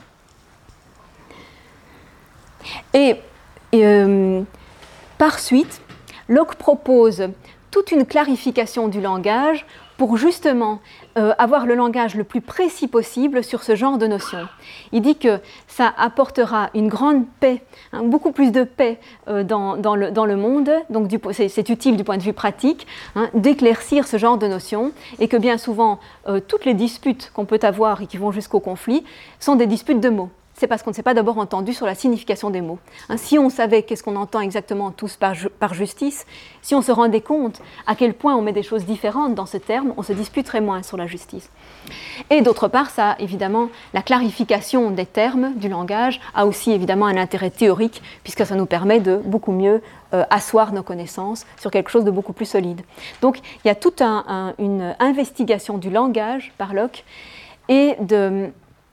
Et, et euh, par suite, Locke propose toute une clarification du langage pour justement euh, avoir le langage le plus précis possible sur ce genre de notions. Il dit que ça apportera une grande paix, hein, beaucoup plus de paix euh, dans, dans, le, dans le monde, donc du, c'est, c'est utile du point de vue pratique, hein, d'éclaircir ce genre de notions, et que bien souvent, euh, toutes les disputes qu'on peut avoir et qui vont jusqu'au conflit sont des disputes de mots. C'est parce qu'on ne s'est pas d'abord entendu sur la signification des mots. Hein, si on savait qu'est-ce qu'on entend exactement tous par, ju- par justice, si on se rendait compte à quel point on met des choses différentes dans ce terme, on se disputerait moins sur la justice. Et d'autre part, ça, évidemment, la clarification des termes du langage a aussi évidemment un intérêt théorique, puisque ça nous permet de beaucoup mieux euh, asseoir nos connaissances sur quelque chose de beaucoup plus solide. Donc, il y a toute un, un, une investigation du langage par Locke et de...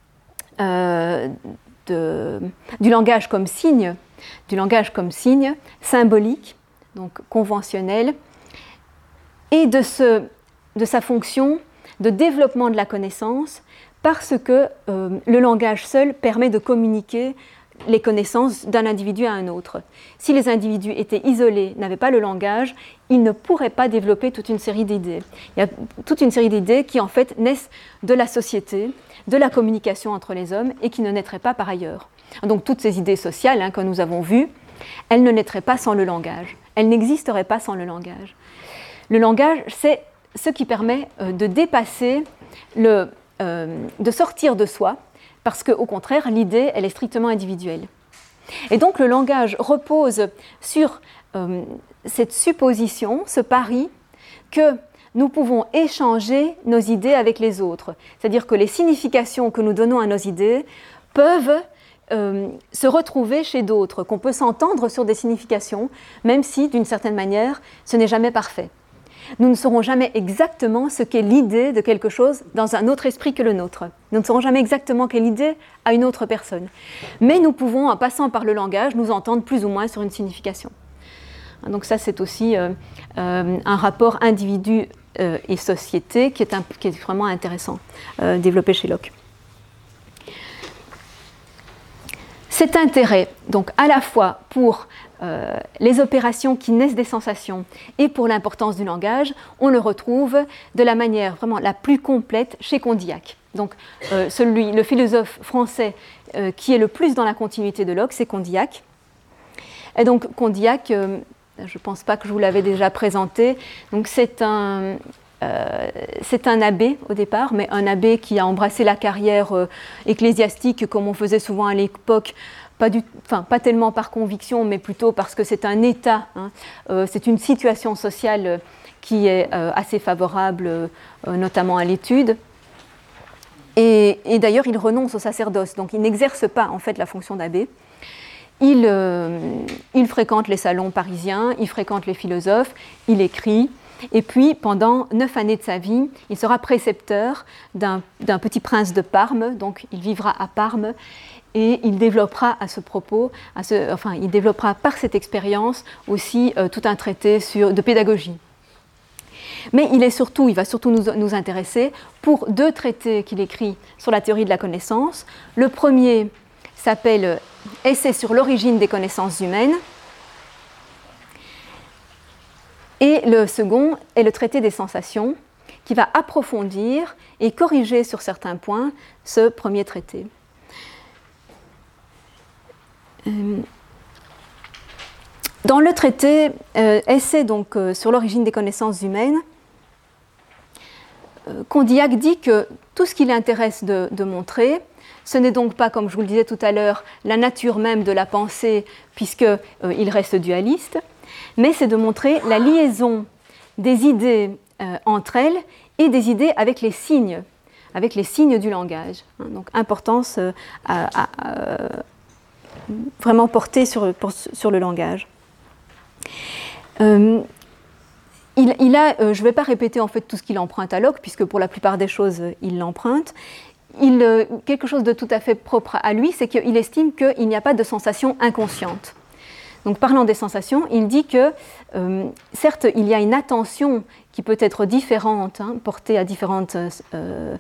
Euh, de, du langage comme signe, du langage comme signe symbolique, donc conventionnel, et de, ce, de sa fonction de développement de la connaissance, parce que euh, le langage seul permet de communiquer les connaissances d'un individu à un autre. Si les individus étaient isolés, n'avaient pas le langage, ils ne pourraient pas développer toute une série d'idées. Il y a toute une série d'idées qui en fait naissent de la société, de la communication entre les hommes et qui ne naîtraient pas par ailleurs. Donc toutes ces idées sociales hein, que nous avons vues, elles ne naîtraient pas sans le langage. Elles n'existeraient pas sans le langage. Le langage, c'est ce qui permet euh, de dépasser, le, euh, de sortir de soi, parce qu'au contraire, l'idée, elle est strictement individuelle. Et donc le langage repose sur euh, cette supposition, ce pari, que nous pouvons échanger nos idées avec les autres. C'est-à-dire que les significations que nous donnons à nos idées peuvent euh, se retrouver chez d'autres, qu'on peut s'entendre sur des significations, même si, d'une certaine manière, ce n'est jamais parfait. Nous ne saurons jamais exactement ce qu'est l'idée de quelque chose dans un autre esprit que le nôtre. Nous ne saurons jamais exactement quelle idée a une autre personne. Mais nous pouvons, en passant par le langage, nous entendre plus ou moins sur une signification. Donc ça, c'est aussi euh, euh, un rapport individu euh, et société qui est, un, qui est vraiment intéressant, euh, développé chez Locke. cet intérêt, donc à la fois pour euh, les opérations qui naissent des sensations et pour l'importance du langage, on le retrouve de la manière vraiment la plus complète chez Condillac. Donc euh, celui, le philosophe français euh, qui est le plus dans la continuité de Locke, c'est Condillac. Et donc Condillac, euh, je ne pense pas que je vous l'avais déjà présenté, donc c'est un... Euh, c'est un abbé au départ, mais un abbé qui a embrassé la carrière euh, ecclésiastique comme on faisait souvent à l'époque, pas, du, enfin, pas tellement par conviction, mais plutôt parce que c'est un état, hein, euh, c'est une situation sociale qui est euh, assez favorable, euh, notamment à l'étude. Et, et d'ailleurs, il renonce au sacerdoce, donc il n'exerce pas en fait la fonction d'abbé. Il, euh, il fréquente les salons parisiens, il fréquente les philosophes, il écrit. Et puis, pendant neuf années de sa vie, il sera précepteur d'un, d'un petit prince de Parme, donc il vivra à Parme, et il développera à ce propos, à ce, enfin, il développera par cette expérience aussi euh, tout un traité sur, de pédagogie. Mais il est surtout, il va surtout nous, nous intéresser pour deux traités qu'il écrit sur la théorie de la connaissance. Le premier s'appelle « Essai sur l'origine des connaissances humaines ». Et le second est le traité des sensations, qui va approfondir et corriger sur certains points ce premier traité. Dans le traité euh, Essai donc, euh, sur l'origine des connaissances humaines, euh, Condillac dit que tout ce qui l'intéresse de, de montrer, ce n'est donc pas, comme je vous le disais tout à l'heure, la nature même de la pensée, puisqu'il euh, reste dualiste, mais c'est de montrer la liaison des idées euh, entre elles et des idées avec les signes, avec les signes du langage. Hein, donc, importance euh, à, à, à vraiment portée sur, pour, sur le langage. Euh, il, il a, euh, je ne vais pas répéter en fait tout ce qu'il emprunte à Locke, puisque pour la plupart des choses, euh, il l'emprunte. Il, euh, quelque chose de tout à fait propre à lui, c'est qu'il estime qu'il n'y a pas de sensation inconsciente. Donc, parlant des sensations, il dit que, euh, certes, il y a une attention qui peut être différente, hein, portée à différentes euh, euh,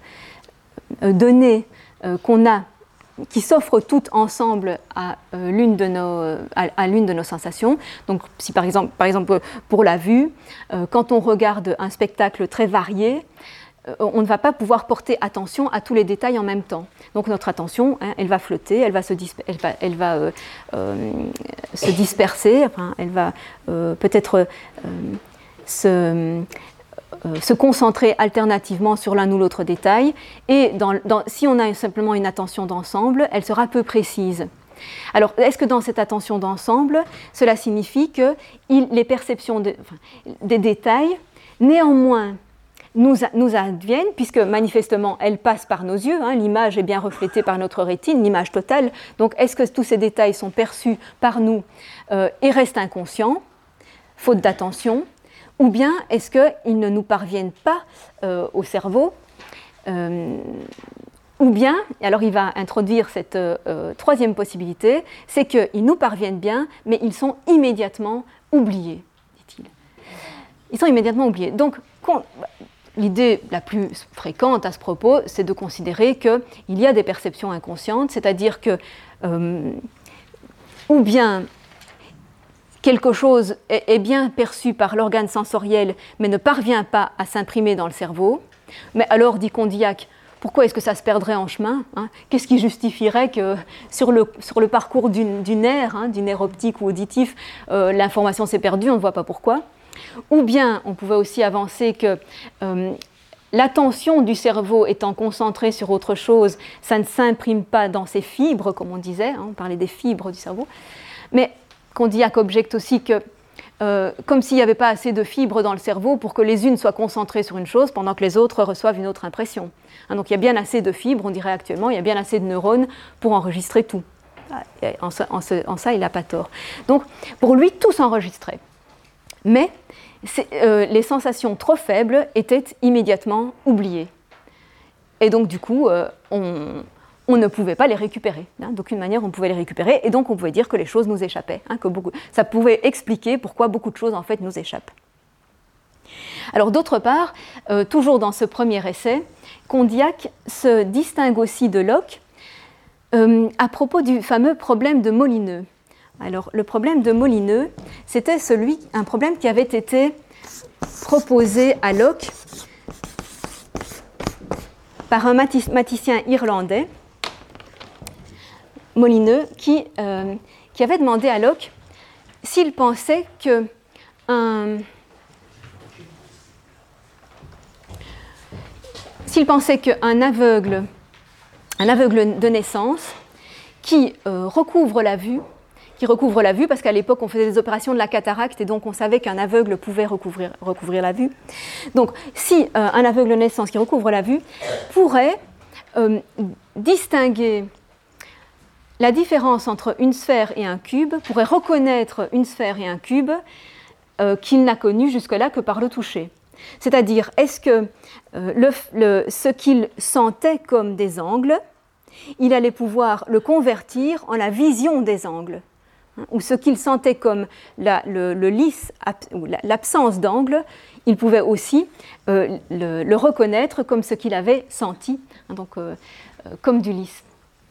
données euh, qu'on a, qui s'offrent toutes ensemble à, euh, l'une de nos, à, à l'une de nos sensations. Donc, si par exemple, par exemple pour la vue, euh, quand on regarde un spectacle très varié, on ne va pas pouvoir porter attention à tous les détails en même temps. Donc notre attention, hein, elle va flotter, elle va se, disper- elle va, elle va, euh, euh, se disperser, enfin, elle va euh, peut-être euh, se, euh, se concentrer alternativement sur l'un ou l'autre détail. Et dans, dans, si on a simplement une attention d'ensemble, elle sera peu précise. Alors, est-ce que dans cette attention d'ensemble, cela signifie que il, les perceptions de, enfin, des détails, néanmoins, Nous, nous adviennent, puisque manifestement elles passent par nos yeux, hein, l'image est bien reflétée par notre rétine, l'image totale, donc est-ce que tous ces détails sont perçus par nous euh, et restent inconscients, faute d'attention, ou bien est-ce qu'ils ne nous parviennent pas euh, au cerveau, euh, ou bien, alors il va introduire cette euh, troisième possibilité, c'est qu'ils nous parviennent bien, mais ils sont immédiatement oubliés, dit-il. Ils sont immédiatement oubliés. Donc, con, l'idée la plus fréquente à ce propos, c'est de considérer qu'il y a des perceptions inconscientes, c'est-à-dire que, euh, ou bien quelque chose est, est bien perçu par l'organe sensoriel, mais ne parvient pas à s'imprimer dans le cerveau. Mais alors, dit Condillac, pourquoi est-ce que ça se perdrait en chemin, hein? Qu'est-ce qui justifierait que sur le, sur le parcours d'une, du nerf, hein, du nerf optique ou auditif, euh, l'information s'est perdue, on ne voit pas pourquoi. Ou bien, on pouvait aussi avancer que euh, l'attention du cerveau étant concentrée sur autre chose, ça ne s'imprime pas dans ses fibres, comme on disait, hein, on parlait des fibres du cerveau, mais Condillac objecte aussi que, euh, comme s'il n'y avait pas assez de fibres dans le cerveau pour que les unes soient concentrées sur une chose pendant que les autres reçoivent une autre impression. Hein, donc il y a bien assez de fibres, on dirait actuellement, il y a bien assez de neurones pour enregistrer tout. En, en, en ça, il n'a pas tort. Donc, pour lui, tout s'enregistrait. Mais euh, les sensations trop faibles étaient immédiatement oubliées. Et donc, du coup, euh, on, on ne pouvait pas les récupérer. Hein, d'aucune manière, on pouvait les récupérer. Et donc, on pouvait dire que les choses nous échappaient. Hein, que beaucoup, ça pouvait expliquer pourquoi beaucoup de choses, en fait, nous échappent. Alors, d'autre part, euh, toujours dans ce premier essai, Condillac se distingue aussi de Locke euh, à propos du fameux problème de Molineux. Alors, le problème de Molineux, c'était celui, un problème qui avait été proposé à Locke par un mathématicien irlandais, Molineux, qui, euh, qui avait demandé à Locke s'il pensait que un, s'il pensait qu'un aveugle, un aveugle de naissance qui euh, recouvre la vue, qui recouvre la vue, parce qu'à l'époque on faisait des opérations de la cataracte et donc on savait qu'un aveugle pouvait recouvrir, recouvrir la vue. Donc si euh, un aveugle de naissance qui recouvre la vue pourrait euh, distinguer la différence entre une sphère et un cube, pourrait reconnaître une sphère et un cube euh, qu'il n'a connu jusque-là que par le toucher. C'est-à-dire, est-ce que euh, le, le, ce qu'il sentait comme des angles, il allait pouvoir le convertir en la vision des angles, hein, ou ce qu'il sentait comme la, le, le lisse, ou l'absence d'angle, il pouvait aussi euh, le, le reconnaître comme ce qu'il avait senti, hein, donc euh, euh, comme du lisse.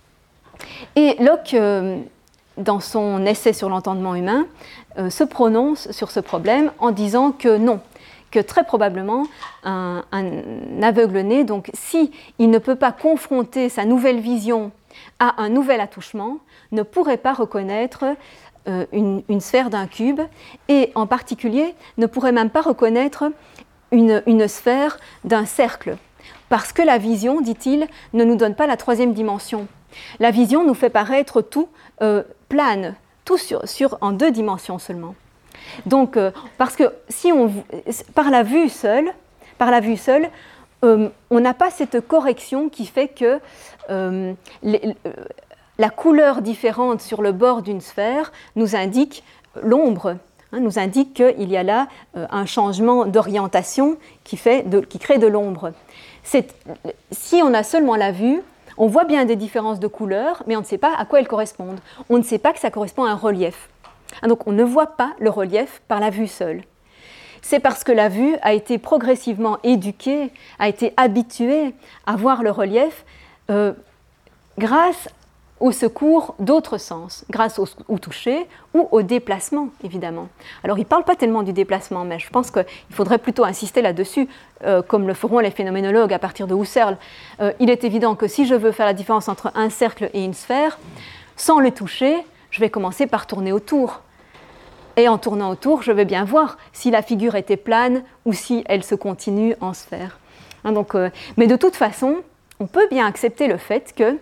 Et Locke, euh, dans son essai sur l'entendement humain, euh, se prononce sur ce problème en disant que non, que très probablement un, un aveugle-né, donc si il ne peut pas confronter sa nouvelle vision à un nouvel attouchement, ne pourrait pas reconnaître euh, une, une sphère d'un cube, et en particulier ne pourrait même pas reconnaître une, une sphère d'un cercle, parce que la vision, dit-il, ne nous donne pas la troisième dimension. La vision nous fait paraître tout euh, plane, tout sur, sur, en deux dimensions seulement. Donc, euh, parce que si on, par la vue seule, par la vue seule, euh, on n'a pas cette correction qui fait que euh, les, la couleur différente sur le bord d'une sphère nous indique l'ombre, hein, nous indique qu'il y a là euh, un changement d'orientation qui, fait de, qui crée de l'ombre. C'est, si on a seulement la vue, on voit bien des différences de couleurs, mais on ne sait pas à quoi elles correspondent. On ne sait pas que ça correspond à un relief. Donc on ne voit pas le relief par la vue seule. C'est parce que la vue a été progressivement éduquée, a été habituée à voir le relief euh, grâce au secours d'autres sens, grâce au, au toucher ou au déplacement, évidemment. Alors, il ne parle pas tellement du déplacement, mais je pense qu'il faudrait plutôt insister là-dessus, euh, comme le feront les phénoménologues à partir de Husserl. Euh, il est évident que si je veux faire la différence entre un cercle et une sphère, sans le toucher, je vais commencer par tourner autour. Et en tournant autour, je vais bien voir si la figure était plane ou si elle se continue en sphère. Hein, donc, euh, mais de toute façon, on peut bien accepter le fait que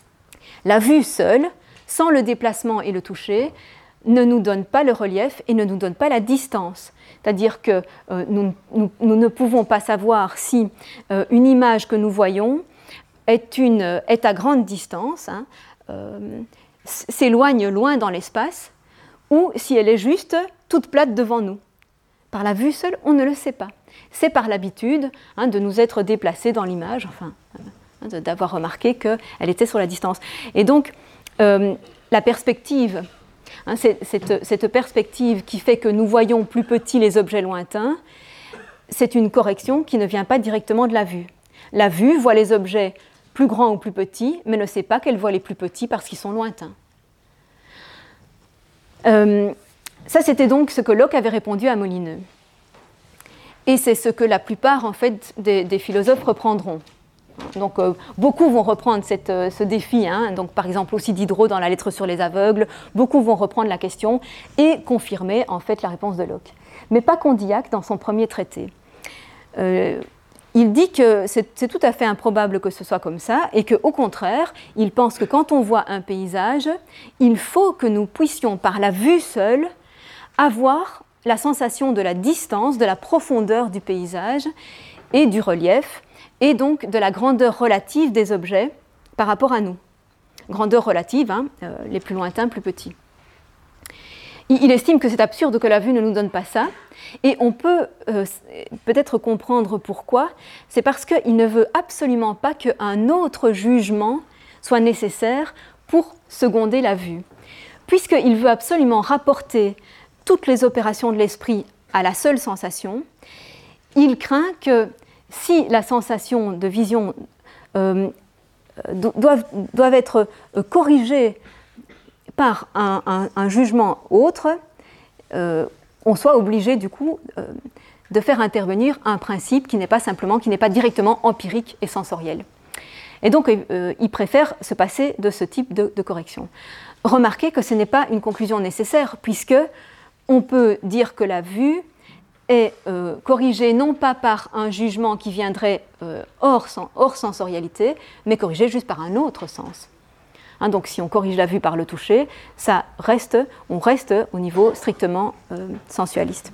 la vue seule, sans le déplacement et le toucher, ne nous donne pas le relief et ne nous donne pas la distance. C'est-à-dire que euh, nous, nous, nous ne pouvons pas savoir si euh, une image que nous voyons est, une, est à grande distance, hein, euh, s'éloigne loin dans l'espace, ou si elle est juste toute plate devant nous. Par la vue seule, on ne le sait pas. C'est par l'habitude hein, de nous être déplacés dans l'image, enfin, hein, d'avoir remarqué qu'elle était sur la distance. Et donc, euh, la perspective, hein, c'est, cette, cette perspective qui fait que nous voyons plus petits les objets lointains, c'est une correction qui ne vient pas directement de la vue. La vue voit les objets plus grands ou plus petits, mais ne sait pas qu'elle voit les plus petits parce qu'ils sont lointains. Euh, ça, c'était donc ce que Locke avait répondu à Molineux. Et c'est ce que la plupart, en fait, des, des philosophes reprendront. Donc, euh, beaucoup vont reprendre cette, euh, ce défi, hein, donc, par exemple aussi Diderot dans la lettre sur les aveugles, beaucoup vont reprendre la question et confirmer, en fait, la réponse de Locke. Mais pas Condillac dans son premier traité. Euh, il dit que c'est, c'est tout à fait improbable que ce soit comme ça et qu'au contraire, il pense que quand on voit un paysage, il faut que nous puissions, par la vue seule, avoir la sensation de la distance, de la profondeur du paysage et du relief, et donc de la grandeur relative des objets par rapport à nous. Grandeur relative, hein, euh, les plus lointains, plus petits. Il estime que c'est absurde que la vue ne nous donne pas ça, et on peut euh, peut-être comprendre pourquoi. C'est parce qu'il ne veut absolument pas qu'un autre jugement soit nécessaire pour seconder la vue. Puisqu'il veut absolument rapporter toutes les opérations de l'esprit à la seule sensation, il craint que si la sensation de vision euh, doivent, doivent être corrigées par un, un, un jugement autre, euh, on soit obligé du coup euh, de faire intervenir un principe qui n'est pas simplement, qui n'est pas directement empirique et sensoriel. Et donc, euh, il préfère se passer de ce type de, de correction. Remarquez que ce n'est pas une conclusion nécessaire, puisque on peut dire que la vue est euh, corrigée non pas par un jugement qui viendrait euh, hors, hors sensorialité, mais corrigée juste par un autre sens. Hein, donc, si on corrige la vue par le toucher, ça reste, on reste au niveau strictement euh, sensualiste.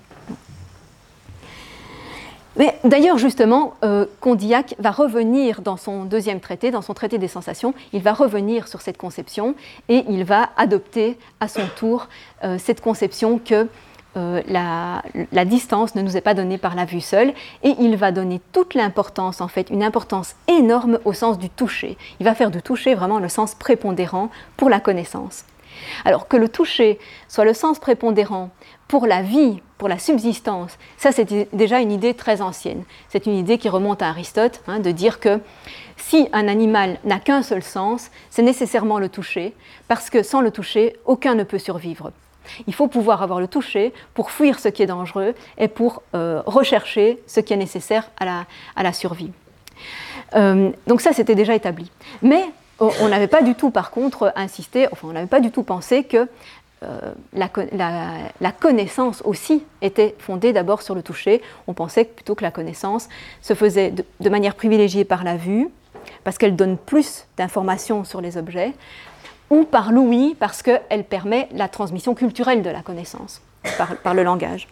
Mais d'ailleurs, justement, euh, Condillac va revenir dans son deuxième traité, dans son traité des sensations, il va revenir sur cette conception et il va adopter à son tour euh, cette conception que euh, la, la distance ne nous est pas donnée par la vue seule, et il va donner toute l'importance, en fait, une importance énorme au sens du toucher. Il va faire du toucher vraiment le sens prépondérant pour la connaissance. Alors que le toucher soit le sens prépondérant pour la vie, pour la subsistance, ça c'est déjà une idée très ancienne. C'est une idée qui remonte à Aristote, hein, de dire que si un animal n'a qu'un seul sens, c'est nécessairement le toucher, parce que sans le toucher, aucun ne peut survivre. Il faut pouvoir avoir le toucher pour fuir ce qui est dangereux et pour euh, rechercher ce qui est nécessaire à la, à la survie. Euh, donc ça, c'était déjà établi. Mais on n'avait pas du tout, par contre, insisté, enfin, on n'avait pas du tout pensé que euh, la, la, la connaissance aussi était fondée d'abord sur le toucher. On pensait plutôt que la connaissance se faisait de, de manière privilégiée par la vue, parce qu'elle donne plus d'informations sur les objets, ou par l'ouïe, parce qu'elle permet la transmission culturelle de la connaissance, par, par le langage.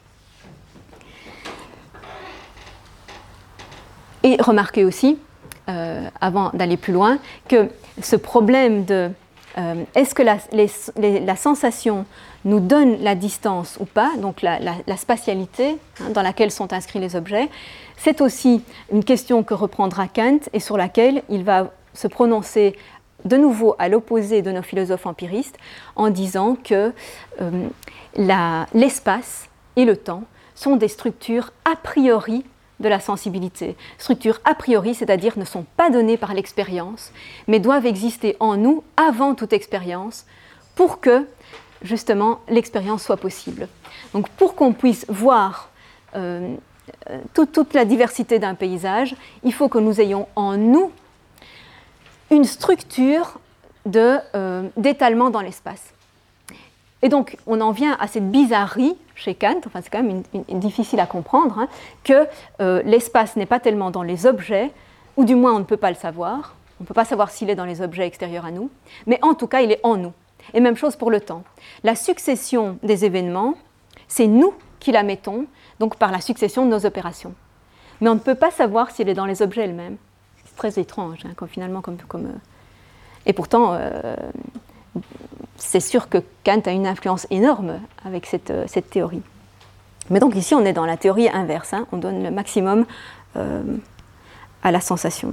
Et remarquez aussi, euh, avant d'aller plus loin, que ce problème de euh, est-ce que la, les, les, la sensation nous donne la distance ou pas, donc la, la, la spatialité, hein, dans laquelle sont inscrits les objets, c'est aussi une question que reprendra Kant et sur laquelle il va se prononcer de nouveau à l'opposé de nos philosophes empiristes en disant que euh, la, l'espace et le temps sont des structures a priori de la sensibilité. Structures a priori, c'est-à-dire ne sont pas données par l'expérience, mais doivent exister en nous avant toute expérience pour que, justement, l'expérience soit possible. Donc, pour qu'on puisse voir euh, toute, toute la diversité d'un paysage, il faut que nous ayons en nous une structure de, euh, d'étalement dans l'espace. Et donc, on en vient à cette bizarrerie chez Kant, enfin c'est quand même une, une, une difficile à comprendre, hein, que euh, l'espace n'est pas tellement dans les objets, ou du moins on ne peut pas le savoir, on ne peut pas savoir s'il est dans les objets extérieurs à nous, mais en tout cas il est en nous. Et même chose pour le temps. La succession des événements, c'est nous qui la mettons, donc par la succession de nos opérations. Mais on ne peut pas savoir s'il est dans les objets eux-mêmes. C'est très étrange, hein, comme, finalement, comme... comme euh... Et pourtant... Euh... c'est sûr que Kant a une influence énorme avec cette, cette théorie. Mais donc ici, on est dans la théorie inverse, hein, on donne le maximum euh, à la sensation.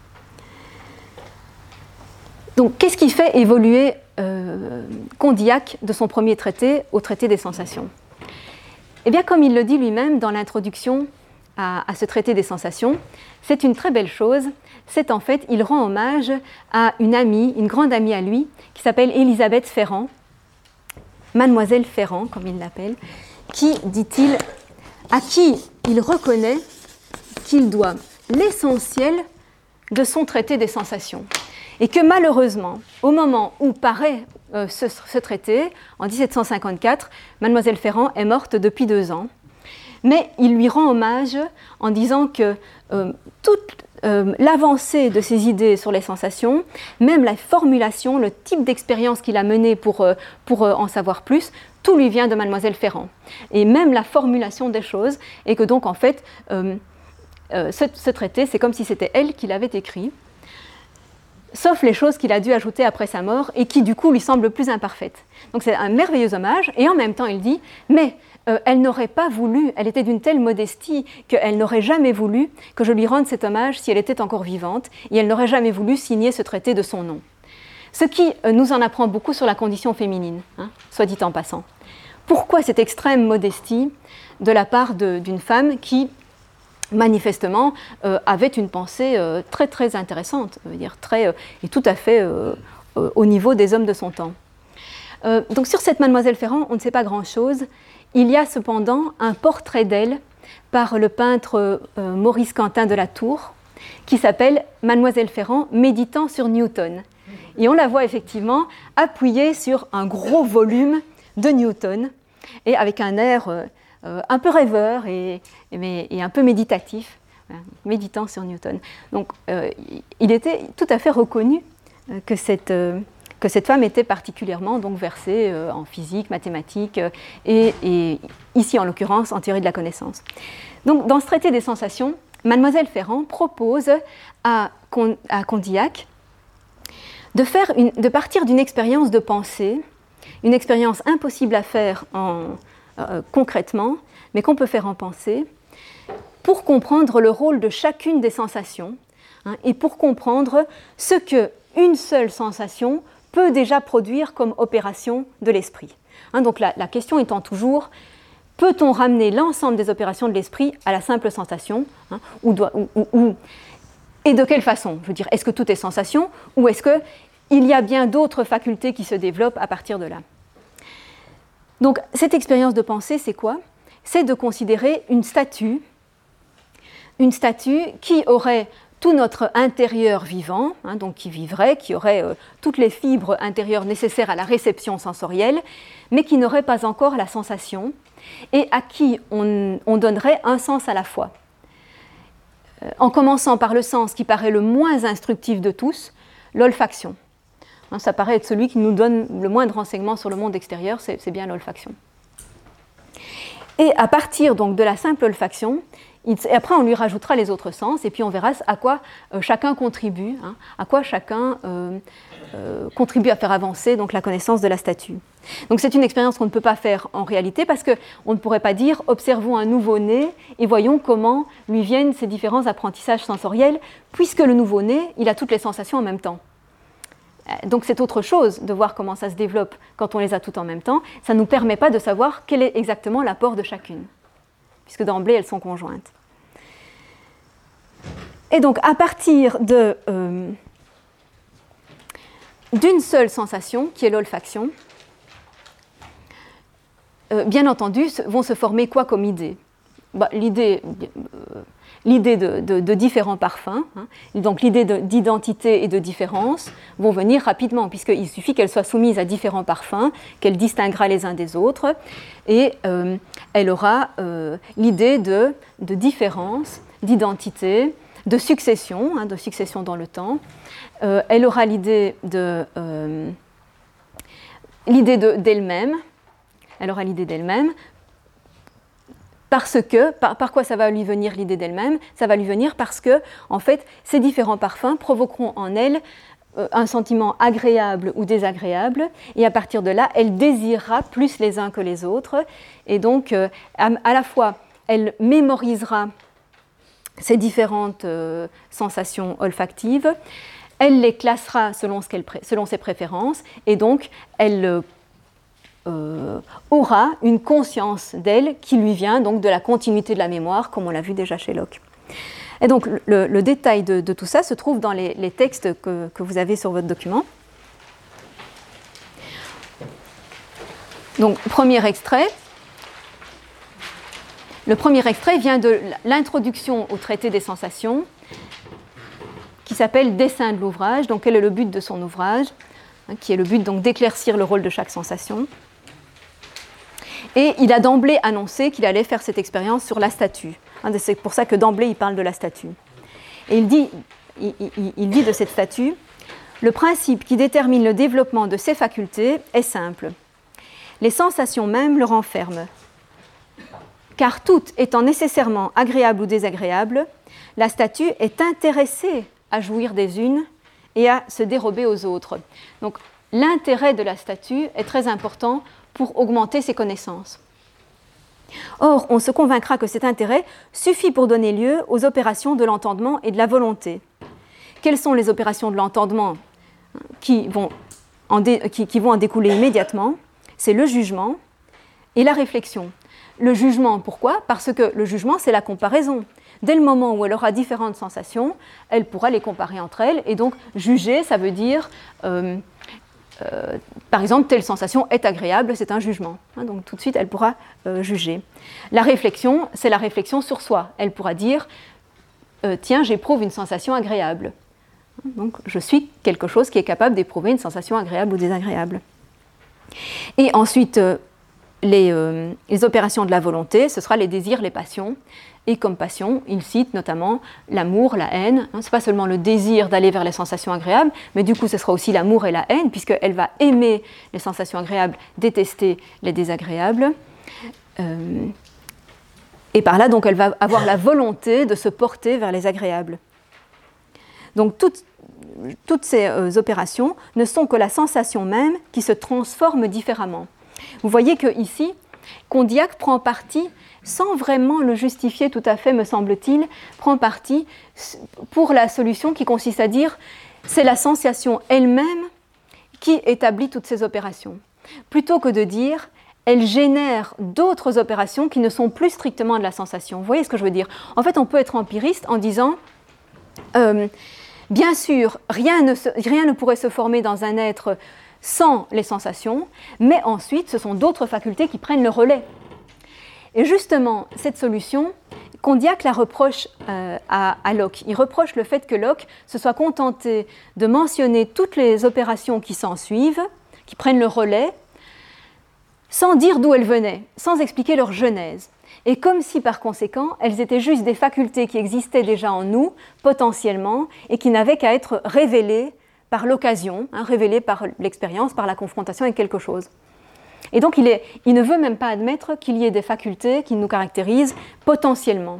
Donc, qu'est-ce qui fait évoluer euh, Condillac de son premier traité au traité des sensations ? Eh bien, comme il le dit lui-même dans l'introduction à, à ce traité des sensations, c'est une très belle chose. C'est en fait, il rend hommage à une amie, une grande amie à lui, qui s'appelle Élisabeth Ferrand, Mademoiselle Ferrand, comme il l'appelle, qui, dit-il, à qui il reconnaît qu'il doit l'essentiel de son traité des sensations. Et que malheureusement, au moment où paraît euh, ce, ce traité, en dix-sept cent cinquante-quatre, Mademoiselle Ferrand est morte depuis deux ans. Mais il lui rend hommage en disant que euh, toute euh, l'avancée de ses idées sur les sensations, même la formulation, le type d'expérience qu'il a menée pour, euh, pour euh, en savoir plus, tout lui vient de Mademoiselle Ferrand. Et même la formulation des choses, et que donc en fait, euh, euh, ce, ce traité, c'est comme si c'était elle qui l'avait écrit, sauf les choses qu'il a dû ajouter après sa mort et qui du coup lui semblent plus imparfaites. Donc c'est un merveilleux hommage, et en même temps il dit, mais Euh, elle n'aurait pas voulu, elle était d'une telle modestie qu'elle n'aurait jamais voulu que je lui rende cet hommage si elle était encore vivante, et elle n'aurait jamais voulu signer ce traité de son nom. Ce qui euh, nous en apprend beaucoup sur la condition féminine, hein, soit dit en passant. Pourquoi cette extrême modestie de la part de, d'une femme qui manifestement, euh, avait une pensée euh, très très intéressante, je veux dire, très, euh, et tout à fait euh, euh, au niveau des hommes de son temps. Euh, donc sur cette Mademoiselle Ferrand, on ne sait pas grand-chose. Il y a cependant un portrait d'elle par le peintre euh, Maurice Quentin de la Tour, qui s'appelle Mademoiselle Ferrand méditant sur Newton. Et on la voit effectivement appuyée sur un gros volume de Newton, et avec un air euh, euh, un peu rêveur et, et, et un peu méditatif, hein, méditant sur Newton. Donc euh, il était tout à fait reconnu euh, que, cette, euh, que cette femme était particulièrement donc, versée euh, en physique, mathématiques, euh, et, et ici en l'occurrence en théorie de la connaissance. Donc dans ce traité des sensations, Mademoiselle Ferrand propose à, Con, à Condillac de, faire une, de partir d'une expérience de pensée, une expérience impossible à faire en, euh, concrètement, mais qu'on peut faire en pensée, pour comprendre le rôle de chacune des sensations, hein, et pour comprendre ce qu'une seule sensation peut déjà produire comme opération de l'esprit. Hein, donc la, la question étant toujours, peut-on ramener l'ensemble des opérations de l'esprit à la simple sensation, hein, ou, doit, ou, ou, ou, et de quelle façon? Je veux dire, est-ce que tout est sensation, ou est-ce qu'il y a bien d'autres facultés qui se développent à partir de là? Donc, cette expérience de pensée, c'est quoi? C'est de considérer une statue, une statue qui aurait tout notre intérieur vivant, hein, donc qui vivrait, qui aurait euh, toutes les fibres intérieures nécessaires à la réception sensorielle, mais qui n'aurait pas encore la sensation, et à qui on, on donnerait un sens à la fois. Euh, en commençant par le sens qui paraît le moins instructif de tous, l'olfaction. Hein, ça paraît être celui qui nous donne le moins de renseignements sur le monde extérieur, c'est, c'est bien l'olfaction. Et à partir donc de la simple olfaction, il, et après on lui rajoutera les autres sens, et puis on verra à quoi euh, chacun contribue, hein, à quoi chacun euh, euh, contribue à faire avancer donc, la connaissance de la statue. Donc c'est une expérience qu'on ne peut pas faire en réalité, parce qu'on ne pourrait pas dire « observons un nouveau-né et voyons comment lui viennent ces différents apprentissages sensoriels », puisque le nouveau-né, il a toutes les sensations en même temps. Donc c'est autre chose de voir comment ça se développe quand on les a toutes en même temps. Ça ne nous permet pas de savoir quel est exactement l'apport de chacune, puisque d'emblée elles sont conjointes. Et donc à partir de, euh, d'une seule sensation, qui est l'olfaction, euh, bien entendu vont se former quoi comme idée? Bah, l'idée... Euh, L'idée de, de, de différents parfums, hein, donc l'idée de, d'identité et de différence vont venir rapidement, puisqu'il suffit qu'elles soient soumises à différents parfums, qu'elle distinguera les uns des autres, et euh, elle aura euh, l'idée de, de différence, d'identité, de succession, hein, de succession dans le temps. Euh, elle aura l'idée, de, euh, l'idée de, d'elle-même, elle aura l'idée d'elle-même, Parce que, par, par quoi ça va lui venir l'idée d'elle-même? Ça va lui venir parce que, en fait, ces différents parfums provoqueront en elle euh, un sentiment agréable ou désagréable, et à partir de là, elle désirera plus les uns que les autres, et donc, euh, à, à la fois, elle mémorisera ces différentes euh, sensations olfactives, elle les classera selon, ce qu'elle, selon ses préférences, et donc, elle euh, Euh, aura une conscience d'elle qui lui vient donc de la continuité de la mémoire, comme on l'a vu déjà chez Locke. Et donc le, le détail de, de tout ça se trouve dans les, les textes que, que vous avez sur votre document. Donc premier extrait. Le premier extrait vient de l'introduction au traité des sensations, qui s'appelle Dessin de l'ouvrage. Donc quel est le but de son ouvrage, hein, qui est le but donc d'éclaircir le rôle de chaque sensation. Et il a d'emblée annoncé qu'il allait faire cette expérience sur la statue. C'est pour ça que d'emblée, il parle de la statue. Et il dit, il, il, il dit de cette statue, « Le principe qui détermine le développement de ces facultés est simple. Les sensations mêmes le renferment. Car toutes étant nécessairement agréables ou désagréables, la statue est intéressée à jouir des unes et à se dérober aux autres. » Donc, l'intérêt de la statue est très important pour augmenter ses connaissances. Or, on se convaincra que cet intérêt suffit pour donner lieu aux opérations de l'entendement et de la volonté. Quelles sont les opérations de l'entendement qui vont en, dé, qui, qui vont en découler immédiatement? C'est le jugement et la réflexion. Le jugement, pourquoi? Parce que le jugement, c'est la comparaison. dès le moment où elle aura différentes sensations, elle pourra les comparer entre elles, et donc juger, ça veut dire, euh, euh, par exemple, telle sensation est agréable, c'est un jugement. Hein, donc tout de suite, elle pourra euh, juger. La réflexion, c'est la réflexion sur soi. Elle pourra dire, euh, tiens, j'éprouve une sensation agréable. Donc je suis quelque chose qui est capable d'éprouver une sensation agréable ou désagréable. Et ensuite, euh, les, euh, les opérations de la volonté, ce sera les désirs, les passions. Et comme passion, il cite notamment l'amour, la haine. Ce n'est pas seulement le désir d'aller vers les sensations agréables, mais du coup ce sera aussi l'amour et la haine, puisqu'elle va aimer les sensations agréables, détester les désagréables. Euh, et par là, donc, elle va avoir la volonté de se porter vers les agréables. Donc toutes, toutes ces euh, opérations ne sont que la sensation même qui se transforme différemment. Vous voyez qu'ici, Condillac prend parti, sans vraiment le justifier tout à fait, me semble-t-il, prend parti pour la solution qui consiste à dire c'est la sensation elle-même qui établit toutes ces opérations, plutôt que de dire elle génère d'autres opérations qui ne sont plus strictement de la sensation. Vous voyez ce que je veux dire? En fait, on peut être empiriste en disant euh, bien sûr, rien ne, se, rien ne pourrait se former dans un être sans les sensations, mais ensuite, ce sont d'autres facultés qui prennent le relais. Et justement, cette solution, Condillac la reproche euh, à, à Locke. Il reproche le fait que Locke se soit contenté de mentionner toutes les opérations qui s'en suivent, qui prennent le relais, sans dire d'où elles venaient, sans expliquer leur genèse. Et comme si, par conséquent, elles étaient juste des facultés qui existaient déjà en nous, potentiellement, et qui n'avaient qu'à être révélées par l'occasion, hein, révélées par l'expérience, par la confrontation avec quelque chose. Et donc, il, est, il ne veut même pas admettre qu'il y ait des facultés qui nous caractérisent potentiellement.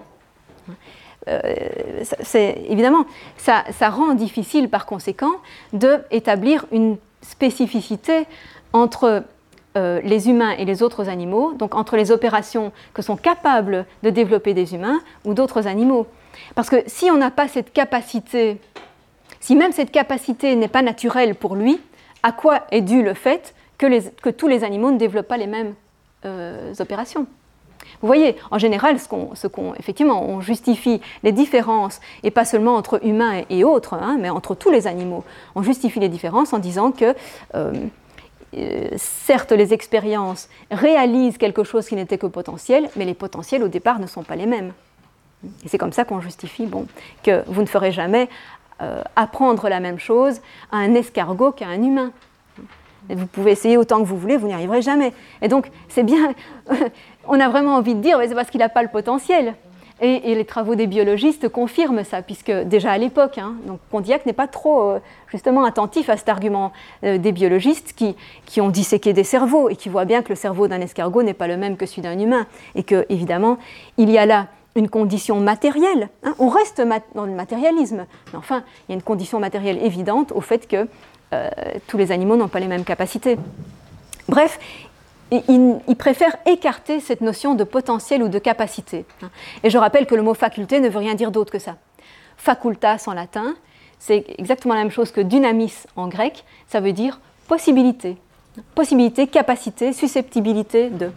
Euh, c'est, évidemment, ça, ça rend difficile, par conséquent, d'établir une spécificité entre euh, les humains et les autres animaux, donc entre les opérations que sont capables de développer des humains ou d'autres animaux. Parce que si on n'a pas cette capacité, si même cette capacité n'est pas naturelle pour lui, à quoi est dû le fait que, les, que tous les animaux ne développent pas les mêmes euh, opérations? Vous voyez, en général, ce qu'on, ce qu'on, effectivement, on justifie les différences, et pas seulement entre humains et autres, hein, mais entre tous les animaux. On justifie les différences en disant que, euh, euh, certes, les expériences réalisent quelque chose qui n'était que potentiel, mais les potentiels, au départ, ne sont pas les mêmes. Et c'est comme ça qu'on justifie bon, que vous ne ferez jamais euh, apprendre la même chose à un escargot qu'à un humain. Et vous pouvez essayer autant que vous voulez, vous n'y arriverez jamais. Et donc, c'est bien, on a vraiment envie de dire, mais c'est parce qu'il n'a pas le potentiel. Et, et les travaux des biologistes confirment ça, puisque déjà à l'époque, hein, donc Condillac n'est pas trop euh, justement attentif à cet argument euh, des biologistes qui, qui ont disséqué des cerveaux et qui voient bien que le cerveau d'un escargot n'est pas le même que celui d'un humain. Et que, évidemment, il y a là une condition matérielle. Hein, on reste mat- dans le matérialisme, mais enfin, il y a une condition matérielle évidente au fait que Euh, tous les animaux n'ont pas les mêmes capacités. Bref, il, il préfère écarter cette notion de potentiel ou de capacité. Et je rappelle que le mot faculté ne veut rien dire d'autre que ça. Facultas en latin, c'est exactement la même chose que dynamis en grec, ça veut dire possibilité. Possibilité, capacité, susceptibilité de.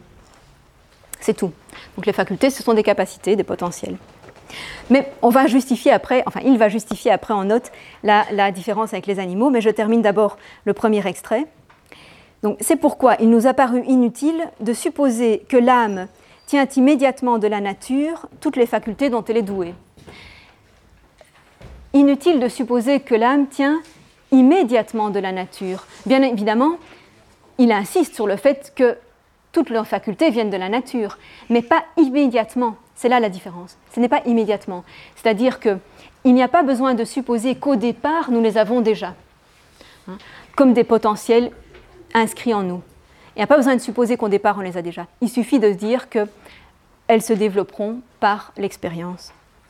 C'est tout. Donc les facultés, ce sont des capacités, des potentiels. Mais on va justifier après, enfin il va justifier après en note la, la différence avec les animaux, mais je termine d'abord le premier extrait. Donc, c'est pourquoi il nous a paru inutile de supposer que l'âme tient immédiatement de la nature toutes les facultés dont elle est douée. Inutile de supposer que l'âme tient immédiatement de la nature. Bien évidemment, il insiste sur le fait que toutes leurs facultés viennent de la nature, mais pas immédiatement. C'est là la différence. Ce n'est pas immédiatement. C'est-à-dire qu'il n'y a pas besoin de supposer qu'au départ, nous les avons déjà, hein, comme des potentiels inscrits en nous. Il n'y a pas besoin de supposer qu'au départ, on les a déjà. Il suffit de dire qu'elles se développeront par l'expérience.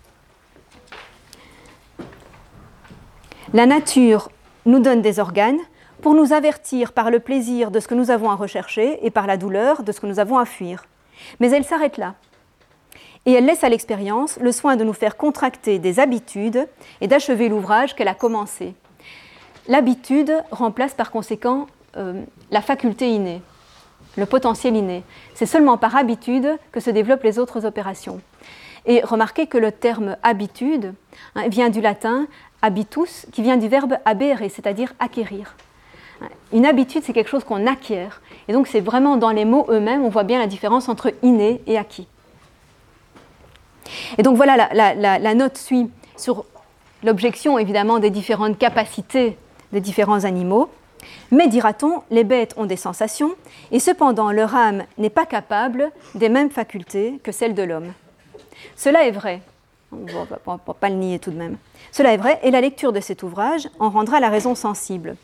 La nature nous donne des organes pour nous avertir par le plaisir de ce que nous avons à rechercher et par la douleur de ce que nous avons à fuir. Mais elle s'arrête là. Et elle laisse à l'expérience le soin de nous faire contracter des habitudes et d'achever l'ouvrage qu'elle a commencé. L'habitude remplace par conséquent euh, la faculté innée, le potentiel inné. C'est seulement par habitude que se développent les autres opérations. Et remarquez que le terme habitude hein, vient du latin habitus, qui vient du verbe habere, c'est-à-dire acquérir. Une habitude, c'est quelque chose qu'on acquiert. Et donc, c'est vraiment dans les mots eux-mêmes, on voit bien la différence entre inné et acquis. Et donc, voilà, la, la, la, la note suit sur l'objection, évidemment, des différentes capacités des différents animaux. Mais, dira-t-on, les bêtes ont des sensations, et cependant, leur âme n'est pas capable des mêmes facultés que celle de l'homme. Cela est vrai. On ne va pas le nier tout de même. Cela est vrai, et la lecture de cet ouvrage en rendra la raison sensible.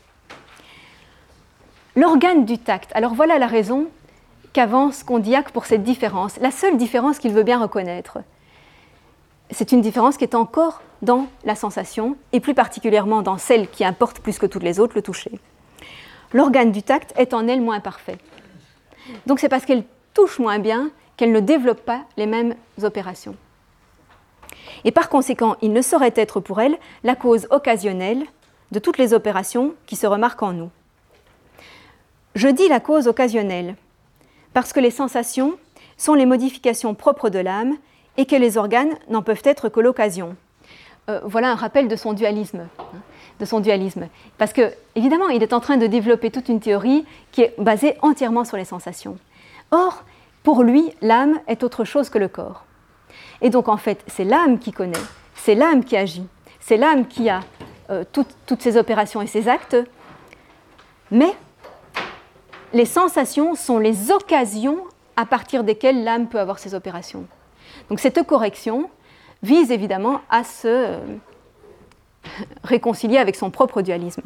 L'organe du tact. Alors voilà la raison qu'avance Condillac pour cette différence. La seule différence qu'il veut bien reconnaître, c'est une différence qui est encore dans la sensation, et plus particulièrement dans celle qui importe plus que toutes les autres, le toucher. L'organe du tact est en elle moins parfait. Donc c'est parce qu'elle touche moins bien qu'elle ne développe pas les mêmes opérations. Et par conséquent, il ne saurait être pour elle la cause occasionnelle de toutes les opérations qui se remarquent en nous. Je dis la cause occasionnelle, parce que les sensations sont les modifications propres de l'âme et que les organes n'en peuvent être que l'occasion. Euh, voilà un rappel de son dualisme, hein, de son dualisme. Parce que, évidemment, il est en train de développer toute une théorie qui est basée entièrement sur les sensations. Or, pour lui, l'âme est autre chose que le corps. Et donc, en fait, c'est l'âme qui connaît, c'est l'âme qui agit, c'est l'âme qui a euh, tout, toutes ses opérations et ses actes, mais les sensations sont les occasions à partir desquelles l'âme peut avoir ses opérations. Donc cette correction vise évidemment à se euh, réconcilier avec son propre dualisme.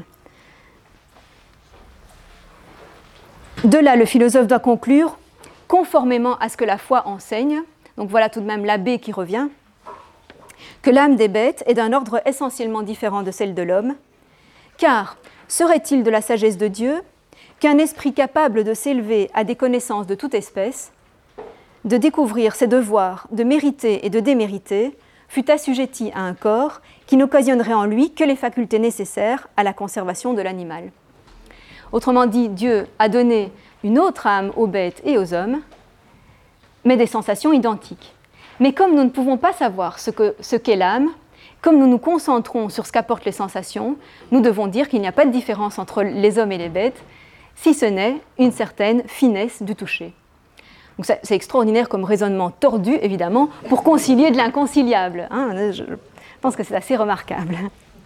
De là, le philosophe doit conclure, conformément à ce que la foi enseigne, donc voilà tout de même l'abbé qui revient, que l'âme des bêtes est d'un ordre essentiellement différent de celle de l'homme, car serait-il de la sagesse de Dieu qu'un esprit capable de s'élever à des connaissances de toute espèce, de découvrir ses devoirs, de mériter et de démériter, fût assujetti à un corps qui n'occasionnerait en lui que les facultés nécessaires à la conservation de l'animal. Autrement dit, Dieu a donné une autre âme aux bêtes et aux hommes, mais des sensations identiques. Mais comme nous ne pouvons pas savoir ce que, ce qu'est l'âme, comme nous nous concentrons sur ce qu'apportent les sensations, nous devons dire qu'il n'y a pas de différence entre les hommes et les bêtes, si ce n'est une certaine finesse du toucher. Donc c'est, c'est extraordinaire comme raisonnement tordu, évidemment, pour concilier de l'inconciliable. Hein, je pense que c'est assez remarquable.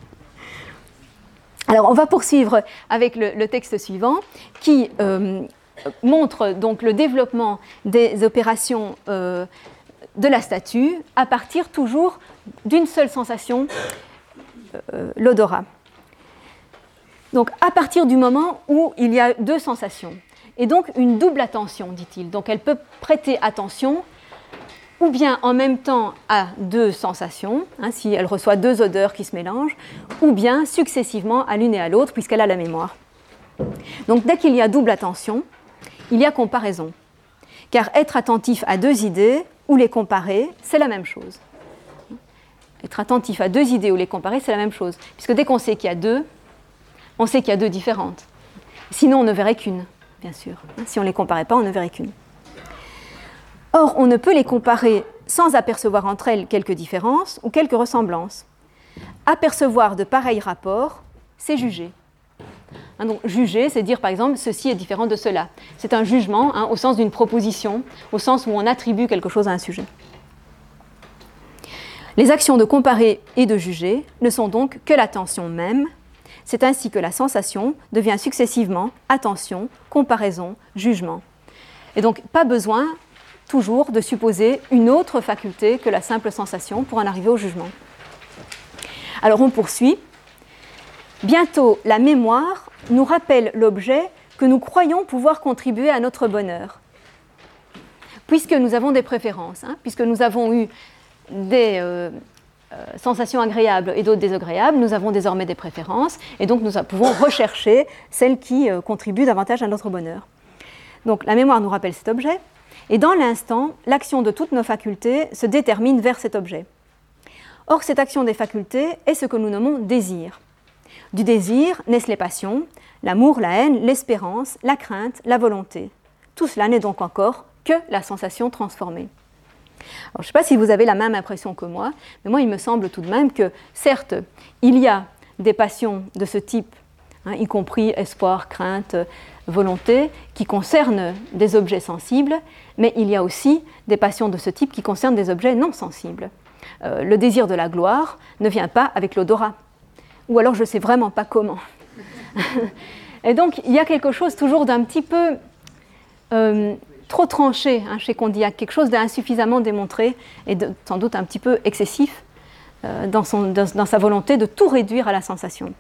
Alors, on va poursuivre avec le, le texte suivant, qui euh, montre donc le développement des opérations euh, de la statue à partir toujours d'une seule sensation, euh, l'odorat. Donc, à partir du moment où il y a deux sensations, et donc une double attention, dit-il. Donc, elle peut prêter attention, ou bien en même temps à deux sensations, hein, si elle reçoit deux odeurs qui se mélangent, ou bien successivement à l'une et à l'autre, puisqu'elle a la mémoire. Donc, dès qu'il y a double attention, il y a comparaison. Car être attentif à deux idées ou les comparer, c'est la même chose. Être attentif à deux idées ou les comparer, c'est la même chose. Puisque dès qu'on sait qu'il y a deux, on sait qu'il y a deux différentes. Sinon, on ne verrait qu'une, bien sûr. Si on ne les comparait pas, on ne verrait qu'une. Or, on ne peut les comparer sans apercevoir entre elles quelques différences ou quelques ressemblances. Apercevoir de pareils rapports, c'est juger. Hein, donc, juger, c'est dire, par exemple, ceci est différent de cela. C'est un jugement, hein, au sens d'une proposition, au sens où on attribue quelque chose à un sujet. Les actions de comparer et de juger ne sont donc que l'attention même. C'est ainsi que la sensation devient successivement attention, comparaison, jugement. Et donc, pas besoin toujours de supposer une autre faculté que la simple sensation pour en arriver au jugement. Alors, on poursuit. Bientôt, la mémoire nous rappelle l'objet que nous croyons pouvoir contribuer à notre bonheur. Puisque nous avons des préférences, hein, puisque nous avons eu des... Euh, Euh, sensations agréables et d'autres désagréables, nous avons désormais des préférences et donc nous pouvons rechercher celles qui euh, contribuent davantage à notre bonheur. Donc la mémoire nous rappelle cet objet et dans l'instant, l'action de toutes nos facultés se détermine vers cet objet. Or, cette action des facultés est ce que nous nommons désir. Du désir naissent les passions, l'amour, la haine, l'espérance, la crainte, la volonté. Tout cela n'est donc encore que la sensation transformée. Alors, je ne sais pas si vous avez la même impression que moi, mais moi, il me semble tout de même que, certes, il y a des passions de ce type, hein, y compris espoir, crainte, volonté, qui concernent des objets sensibles, mais il y a aussi des passions de ce type qui concernent des objets non sensibles. Euh, le désir de la gloire ne vient pas avec l'odorat, ou alors je ne sais vraiment pas comment. Et donc, il y a quelque chose toujours d'un petit peu euh, trop tranché hein, chez Condillac, quelque chose d'insuffisamment démontré et de, sans doute un petit peu excessif euh, dans, son, dans, dans sa volonté de tout réduire à la sensation.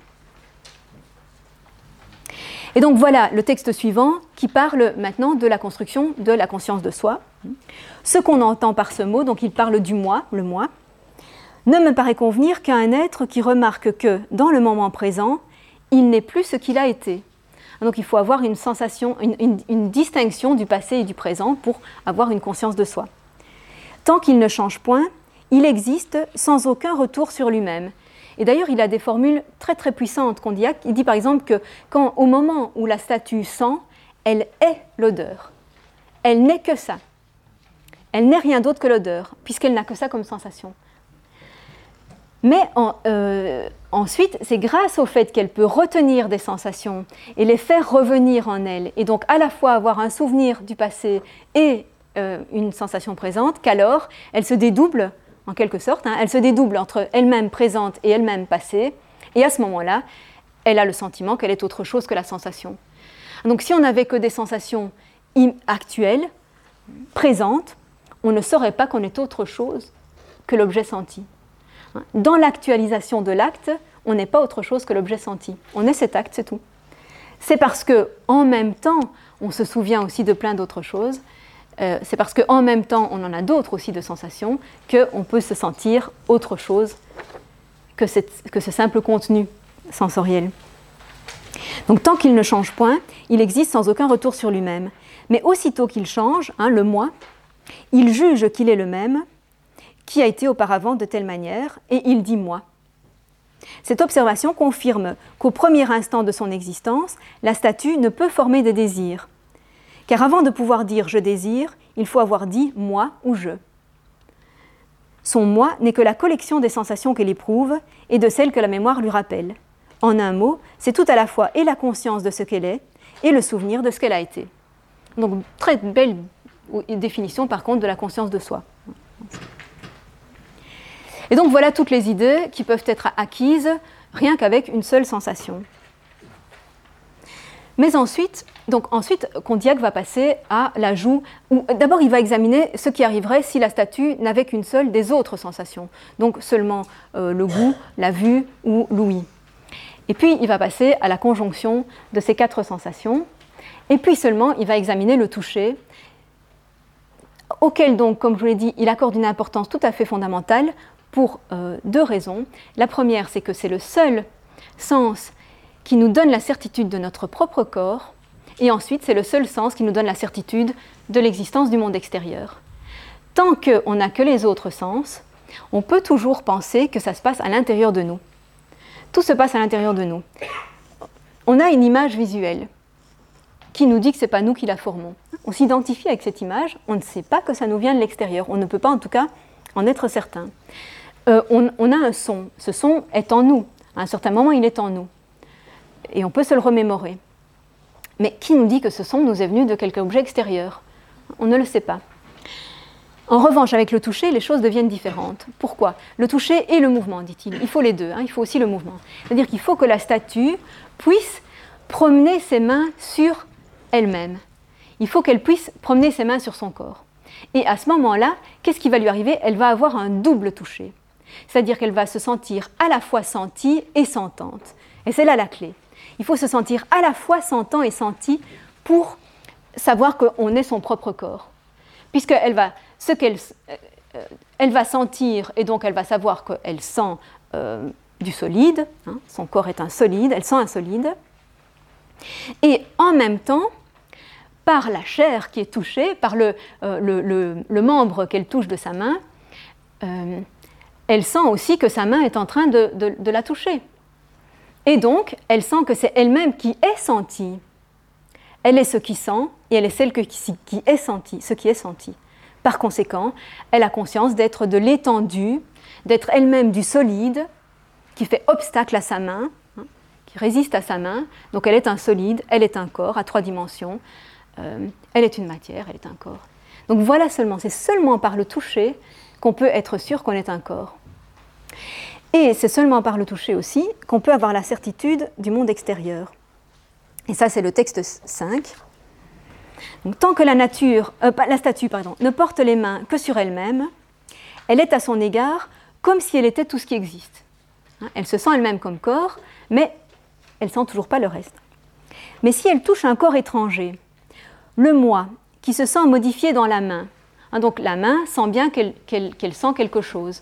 Et donc voilà le texte suivant qui parle maintenant de la construction de la conscience de soi. Ce qu'on entend par ce mot, donc il parle du moi, le moi, ne me paraît convenir qu'à un être qui remarque que, dans le moment présent, il n'est plus ce qu'il a été. Donc il faut avoir une sensation, une, une, une distinction du passé et du présent pour avoir une conscience de soi. Tant qu'il ne change point, il existe sans aucun retour sur lui-même. Et d'ailleurs, il a des formules très très puissantes, Condillac. Il dit par exemple que quand, au moment où la statue sent, elle est l'odeur. Elle n'est que ça. Elle n'est rien d'autre que l'odeur, puisqu'elle n'a que ça comme sensation. Mais en, euh, ensuite, c'est grâce au fait qu'elle peut retenir des sensations et les faire revenir en elle, et donc à la fois avoir un souvenir du passé et euh, une sensation présente, qu'alors elle se dédouble, en quelque sorte, hein, elle se dédouble entre elle-même présente et elle-même passée, et à ce moment-là, elle a le sentiment qu'elle est autre chose que la sensation. Donc si on n'avait que des sensations actuelles, présentes, on ne saurait pas qu'on est autre chose que l'objet senti. Dans l'actualisation de l'acte, on n'est pas autre chose que l'objet senti. On est cet acte, c'est tout. C'est parce qu'en même temps, on se souvient aussi de plein d'autres choses, euh, c'est parce qu'en même temps, on en a d'autres aussi de sensations, qu'on peut se sentir autre chose que, cette, que ce simple contenu sensoriel. Donc tant qu'il ne change point, il existe sans aucun retour sur lui-même. Mais aussitôt qu'il change, hein, le moi, il juge qu'il est le même, qui a été auparavant de telle manière, et il dit « moi ». Cette observation confirme qu'au premier instant de son existence, la statue ne peut former de désir. Car avant de pouvoir dire « je désire », il faut avoir dit « moi » ou « je ». Son « moi » n'est que la collection des sensations qu'elle éprouve et de celles que la mémoire lui rappelle. En un mot, c'est tout à la fois et la conscience de ce qu'elle est et le souvenir de ce qu'elle a été. Donc, très belle définition par contre de la conscience de soi. Et donc voilà toutes les idées qui peuvent être acquises rien qu'avec une seule sensation. Mais ensuite, donc ensuite, Condillac va passer à l'ajout, où d'abord il va examiner ce qui arriverait si la statue n'avait qu'une seule des autres sensations, donc seulement euh, le goût, la vue ou l'ouïe. Et puis il va passer à la conjonction de ces quatre sensations, et puis seulement il va examiner le toucher, auquel donc, comme je vous l'ai dit, il accorde une importance tout à fait fondamentale pour euh, deux raisons. La première, c'est que c'est le seul sens qui nous donne la certitude de notre propre corps, et ensuite, c'est le seul sens qui nous donne la certitude de l'existence du monde extérieur. Tant qu'on n'a que les autres sens, on peut toujours penser que ça se passe à l'intérieur de nous. Tout se passe à l'intérieur de nous. On a une image visuelle qui nous dit que ce n'est pas nous qui la formons. On s'identifie avec cette image, on ne sait pas que ça nous vient de l'extérieur, on ne peut pas en tout cas en être certain. Euh, on, on a un son, ce son est en nous, à un certain moment il est en nous, et on peut se le remémorer. Mais qui nous dit que ce son nous est venu de quelque objet extérieur ? On ne le sait pas. En revanche, avec le toucher, les choses deviennent différentes. Pourquoi ? Le toucher et le mouvement, dit-il. Il faut les deux, hein, il faut aussi le mouvement. C'est-à-dire qu'il faut que la statue puisse promener ses mains sur elle-même. Il faut qu'elle puisse promener ses mains sur son corps. Et à ce moment-là, qu'est-ce qui va lui arriver ? Elle va avoir un double toucher. C'est-à-dire qu'elle va se sentir à la fois sentie et sentante. Et c'est là la clé. Il faut se sentir à la fois sentant et senti pour savoir qu'on est son propre corps. Puisqu'elle va, ce qu'elle, euh, elle va sentir, et donc elle va savoir qu'elle sent euh, du solide, hein, son corps est un solide, elle sent un solide. Et en même temps, par la chair qui est touchée, par le, euh, le, le, le membre qu'elle touche de sa main, euh, elle sent aussi que sa main est en train de, de, de la toucher. Et donc, elle sent que c'est elle-même qui est sentie. Elle est ce qui sent, et elle est celle que, qui, qui est sentie, ce qui est senti. Par conséquent, elle a conscience d'être de l'étendue, d'être elle-même du solide, qui fait obstacle à sa main, hein, qui résiste à sa main. Donc elle est un solide, elle est un corps à trois dimensions, euh, elle est une matière, elle est un corps. Donc voilà seulement, c'est seulement par le toucher qu'on peut être sûr qu'on est un corps. Et c'est seulement par le toucher aussi qu'on peut avoir la certitude du monde extérieur. Et ça, c'est le texte cinq. Donc, tant que la nature, euh, la statue pardon, ne porte les mains que sur elle-même, elle est à son égard comme si elle était tout ce qui existe. Elle se sent elle-même comme corps, mais elle ne sent toujours pas le reste. Mais si elle touche un corps étranger, le moi, qui se sent modifié dans la main, hein, donc la main sent bien qu'elle, qu'elle, qu'elle sent quelque chose,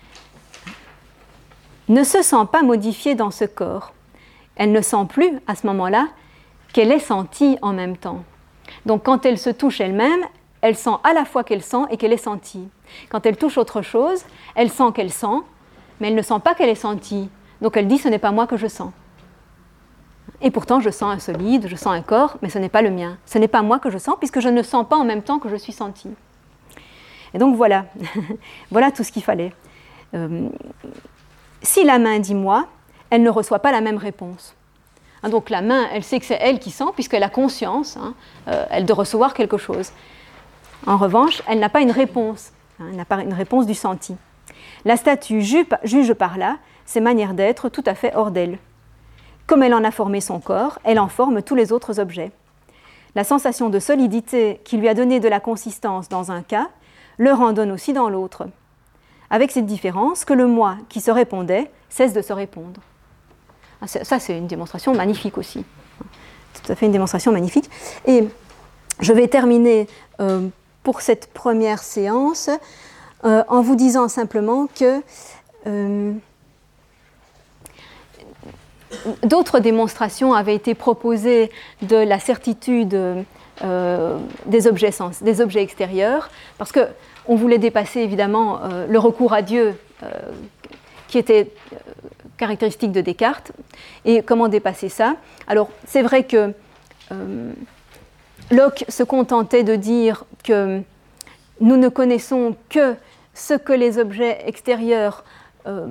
ne se sent pas modifiée dans ce corps. Elle ne sent plus, à ce moment-là, qu'elle est sentie en même temps. Donc quand elle se touche elle-même, elle sent à la fois qu'elle sent et qu'elle est sentie. Quand elle touche autre chose, elle sent qu'elle sent, mais elle ne sent pas qu'elle est sentie. Donc elle dit « ce n'est pas moi que je sens ». Et pourtant, je sens un solide, je sens un corps, mais ce n'est pas le mien. Ce n'est pas moi que je sens, puisque je ne sens pas en même temps que je suis sentie. Et donc voilà, voilà tout ce qu'il fallait. Euh, si la main dit « moi », elle ne reçoit pas la même réponse. Hein, donc la main, elle sait que c'est elle qui sent, puisqu'elle a conscience, hein, euh, elle de recevoir quelque chose. En revanche, elle n'a pas une réponse, hein, elle n'a pas une réponse du senti. La statue juge par là ses manières d'être tout à fait hors d'elle. Comme elle en a formé son corps, elle en forme tous les autres objets. La sensation de solidité qui lui a donné de la consistance dans un cas, leur en donne aussi dans l'autre. Avec cette différence que le moi qui se répondait cesse de se répondre. Ça, c'est une démonstration magnifique aussi. Tout à fait une démonstration magnifique. Et je vais terminer euh, pour cette première séance euh, en vous disant simplement que euh, d'autres démonstrations avaient été proposées de la certitude euh, des, objets sens, des objets extérieurs, parce qu'on voulait dépasser évidemment euh, le recours à Dieu euh, qui était euh, caractéristique de Descartes. Et comment dépasser ça? Alors, c'est vrai que euh, Locke se contentait de dire que nous ne connaissons que ce que les objets extérieurs euh,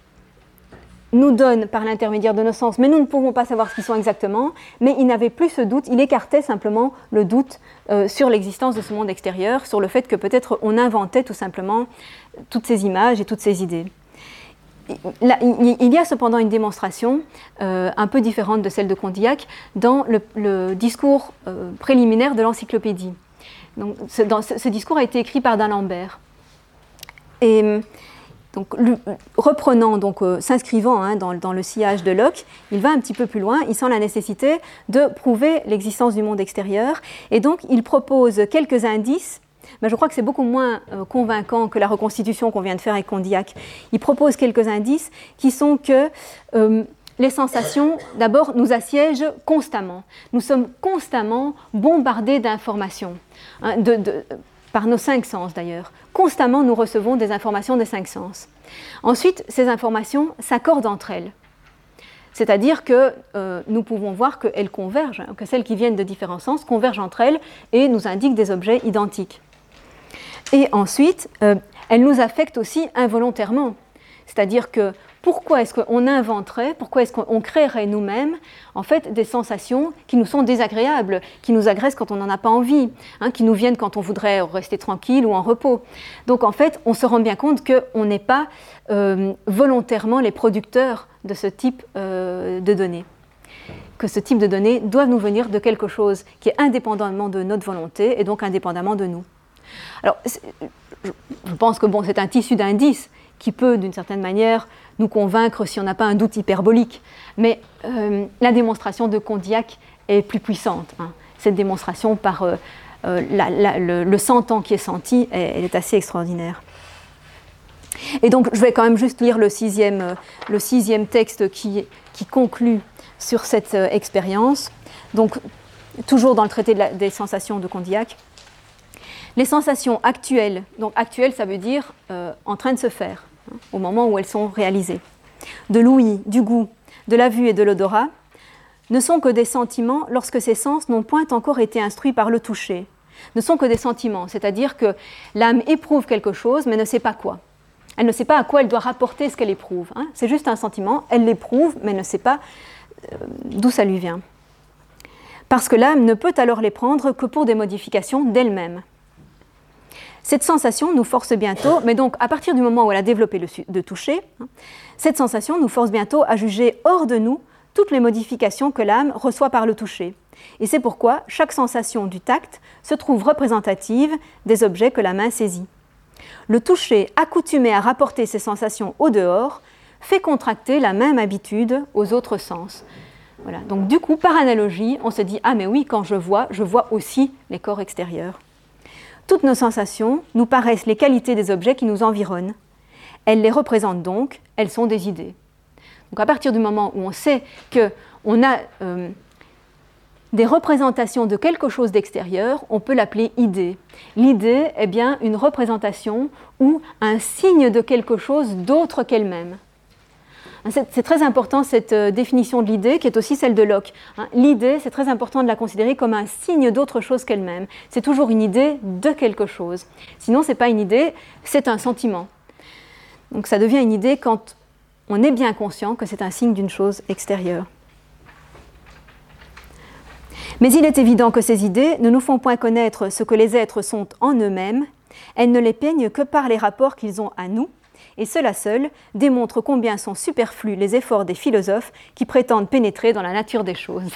nous donnent par l'intermédiaire de nos sens, mais nous ne pouvons pas savoir ce qu'ils sont exactement, mais il n'avait plus ce doute, il écartait simplement le doute euh, sur l'existence de ce monde extérieur, sur le fait que peut-être on inventait tout simplement toutes ces images et toutes ces idées. Là, il y a cependant une démonstration euh, un peu différente de celle de Condillac dans le, le discours euh, préliminaire de l'encyclopédie. Donc, ce, dans, ce, ce discours a été écrit par d'Alembert. Et donc, le, reprenant, donc, euh, s'inscrivant hein, dans, dans le sillage de Locke, il va un petit peu plus loin, il sent la nécessité de prouver l'existence du monde extérieur, et donc il propose quelques indices. Mais je crois que c'est beaucoup moins euh, convaincant que la reconstitution qu'on vient de faire avec Condillac. Il propose quelques indices qui sont que euh, les sensations, d'abord, nous assiègent constamment. Nous sommes constamment bombardés d'informations, hein, de, de, par nos cinq sens d'ailleurs. Constamment, nous recevons des informations des cinq sens. Ensuite, ces informations s'accordent entre elles. C'est-à-dire que euh, nous pouvons voir qu'elles convergent, hein, que celles qui viennent de différents sens convergent entre elles et nous indiquent des objets identiques. Et ensuite, euh, elle nous affecte aussi involontairement. C'est-à-dire que pourquoi est-ce qu'on inventerait, pourquoi est-ce qu'on créerait nous-mêmes en fait des sensations qui nous sont désagréables, qui nous agressent quand on n'en a pas envie, hein, qui nous viennent quand on voudrait rester tranquille ou en repos. Donc en fait, on se rend bien compte qu'on n'est pas euh, volontairement les producteurs de ce type euh, de données. Que ce type de données doivent nous venir de quelque chose qui est indépendamment de notre volonté et donc indépendamment de nous. Alors, je pense que bon, c'est un tissu d'indices qui peut, d'une certaine manière, nous convaincre si on n'a pas un doute hyperbolique. Mais euh, la démonstration de Condillac est plus puissante. Hein. Cette démonstration par euh, euh, la, la, le, le sentant qui est senti, elle, elle est assez extraordinaire. Et donc, je vais quand même juste lire le sixième, euh, le sixième texte qui, qui conclut sur cette euh, expérience. Donc, toujours dans le traité de la, des sensations de Condillac. Les sensations actuelles, donc actuelles ça veut dire euh, en train de se faire, hein, au moment où elles sont réalisées, de l'ouïe, du goût, de la vue et de l'odorat, ne sont que des sentiments lorsque ces sens n'ont point encore été instruits par le toucher, ne sont que des sentiments, c'est-à-dire que l'âme éprouve quelque chose, mais ne sait pas quoi. Elle ne sait pas à quoi elle doit rapporter ce qu'elle éprouve. Hein. C'est juste un sentiment, elle l'éprouve, mais ne sait pas euh, d'où ça lui vient. Parce que l'âme ne peut alors les prendre que pour des modifications d'elle-même. Cette sensation nous force bientôt, mais donc à partir du moment où elle a développé le de toucher, hein, cette sensation nous force bientôt à juger hors de nous toutes les modifications que l'âme reçoit par le toucher. Et c'est pourquoi chaque sensation du tact se trouve représentative des objets que la main saisit. Le toucher, accoutumé à rapporter ces sensations au dehors, fait contracter la même habitude aux autres sens. Voilà. Donc du coup, par analogie, on se dit « Ah mais oui, quand je vois, je vois aussi les corps extérieurs ». Toutes nos sensations nous paraissent les qualités des objets qui nous environnent. Elles les représentent donc, elles sont des idées. Donc à partir du moment où on sait qu'on a euh, des représentations de quelque chose d'extérieur, on peut l'appeler idée. L'idée est bien une représentation ou un signe de quelque chose d'autre qu'elle-même. C'est, c'est très important cette euh, définition de l'idée qui est aussi celle de Locke. Hein, l'idée, c'est très important de la considérer comme un signe d'autre chose qu'elle-même. C'est toujours une idée de quelque chose. Sinon, ce n'est pas une idée, c'est un sentiment. Donc ça devient une idée quand on est bien conscient que c'est un signe d'une chose extérieure. Mais il est évident que ces idées ne nous font point connaître ce que les êtres sont en eux-mêmes. Elles ne les peignent que par les rapports qu'ils ont à nous. Et cela seul démontre combien sont superflus les efforts des philosophes qui prétendent pénétrer dans la nature des choses.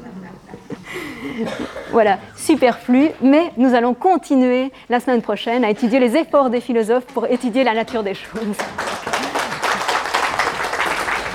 Voilà, superflu, mais nous allons continuer la semaine prochaine à étudier les efforts des philosophes pour étudier la nature des choses. Oui ?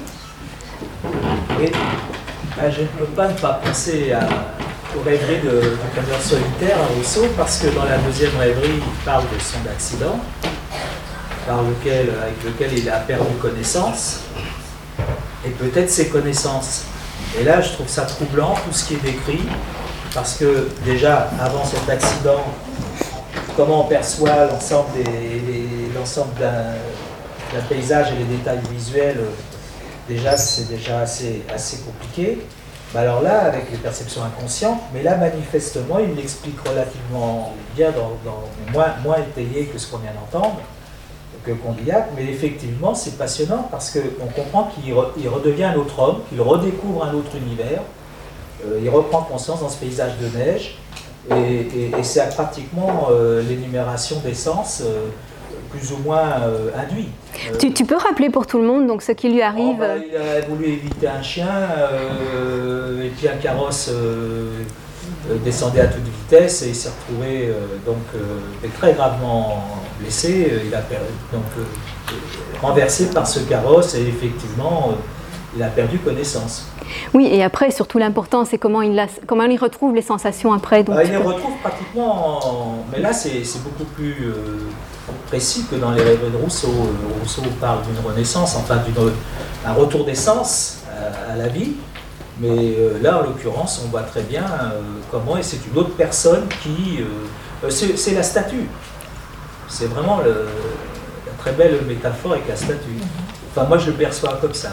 Oui, je ne peux pas ne pas penser à... aux rêveries de, du caneur solitaire à Rousseau, parce que dans la deuxième rêverie, il parle de son accident, par lequel, avec lequel il a perdu connaissance, et peut-être ses connaissances. Et là, je trouve ça troublant, tout ce qui est décrit, parce que déjà, avant cet accident, comment on perçoit l'ensemble, des, des, l'ensemble d'un, d'un paysage et les détails visuels, déjà, c'est déjà assez, assez compliqué. Bah alors là, avec les perceptions inconscientes, mais là, manifestement, il l'explique relativement bien, dans, dans, moins, moins étayé que ce qu'on vient d'entendre, que Condillac, mais effectivement, c'est passionnant parce qu'on comprend qu'il re, il redevient un autre homme, qu'il redécouvre un autre univers, euh, il reprend conscience dans ce paysage de neige, et, et, et c'est pratiquement euh, l'énumération des sens, euh, plus ou moins euh, induit. Euh, tu, tu peux rappeler pour tout le monde donc, ce qui lui arrive? Oh, bah, il a voulu éviter un chien, euh, et puis un carrosse euh, descendait à toute vitesse, et il s'est retrouvé euh, donc, euh, très gravement blessé. Il a perdu, donc, euh, renversé par ce carrosse, et effectivement, euh, il a perdu connaissance. Oui, et après, surtout l'important, c'est comment il, a, comment il retrouve les sensations après. Donc, ah, il les retrouve pratiquement, en... mais là c'est, c'est beaucoup plus euh, précis que dans les rêves de Rousseau. Rousseau parle d'une renaissance, enfin d'un retour des sens à, à la vie, mais euh, là en l'occurrence on voit très bien euh, comment, et c'est une autre personne qui, euh, c'est, c'est la statue, c'est vraiment le, la très belle métaphore avec la statue. Enfin moi je le perçois comme ça.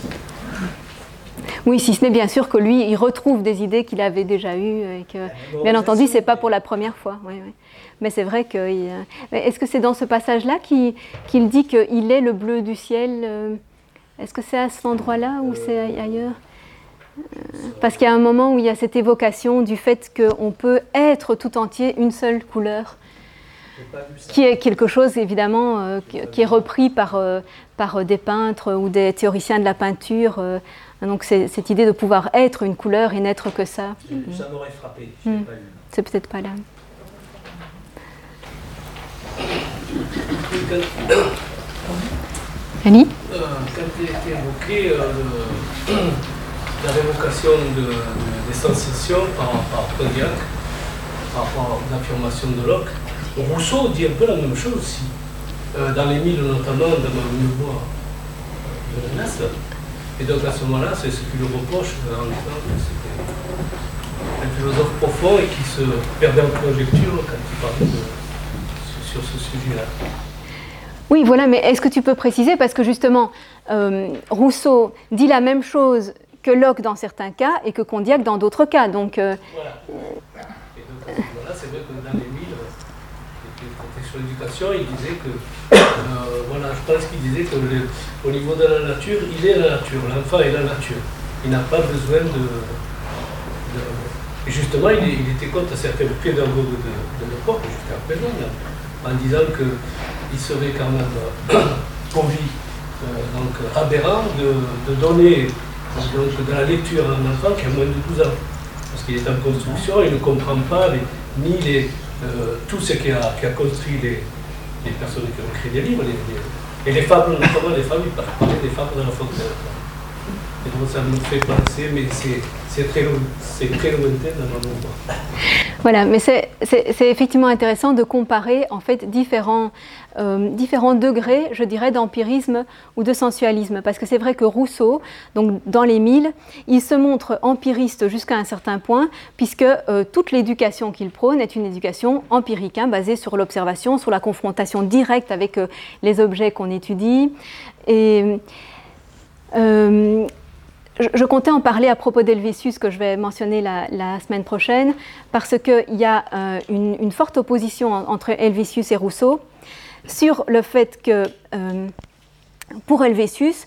Oui, si ce n'est bien sûr que lui, il retrouve des idées qu'il avait déjà eues et que, bien entendu, c'est pas pour la première fois. Oui, oui. Mais c'est vrai que... Il... Est-ce que c'est dans ce passage-là qu'il, qu'il dit qu'il est le bleu du ciel? Est-ce que c'est à cet endroit-là ou c'est ailleurs? Parce qu'il y a un moment où il y a cette évocation du fait qu'on peut être tout entier une seule couleur, qui est quelque chose évidemment euh, qui est repris par, euh, par des peintres ou des théoriciens de la peinture. Euh, donc c'est cette idée de pouvoir être une couleur et n'être que ça. Ça m'aurait frappé, je l'ai mmh. pas lu. C'est peut-être pas là. Ali euh, Quand il a été évoqué euh, le, la révocation de, de, des sensations par, par Condillac, par rapport aux affirmations de Locke, Rousseau dit un peu la même chose aussi, euh, dans les Mille notamment, dans le Miroir de la Nasse. Et donc à ce moment-là, c'est ce qu'il lui reproche en disant que c'était un philosophe profond et qui se perdait en conjecture quand il parlait de, sur ce sujet-là. Oui, voilà, mais est-ce que tu peux préciser, parce que justement, euh, Rousseau dit la même chose que Locke dans certains cas et que Condillac dans d'autres cas. Donc, euh, voilà. Et donc, voilà, c'est vrai que dans les mille, qui étaient sur l'éducation, il disait que, euh, voilà, je pense qu'il disait que le, au niveau de la nature, il est la nature, l'enfant est la nature. Il n'a pas besoin de... de et justement, il, il était contre certains pédagogues de, de l'époque, jusqu'à présent, en disant qu'il serait quand même convie, euh, donc aberrant de, de donner donc, de la lecture à un enfant qui a moins de douze ans. Parce qu'il est en construction, il ne comprend pas les, ni les, euh, tout ce qui a, qui a construit les, les personnes qui ont créé des livres, les, les, et les fables, notamment les fables, il parlait des fables de la Fontaine. Et donc ça me fait penser, mais c'est très, très lointain dans ma mémoire. Voilà, mais c'est effectivement intéressant de comparer en fait différents, euh, différents degrés, je dirais, d'empirisme ou de sensualisme. Parce que c'est vrai que Rousseau, donc dans les Mille, il se montre empiriste jusqu'à un certain point, puisque euh, toute l'éducation qu'il prône est une éducation empirique, hein, basée sur l'observation, sur la confrontation directe avec euh, les objets qu'on étudie. Et... Euh, Je comptais en parler à propos d'Helvétius, que je vais mentionner la, la semaine prochaine, parce qu'il y a euh, une, une forte opposition entre Helvétius et Rousseau sur le fait que, euh, pour Helvétius,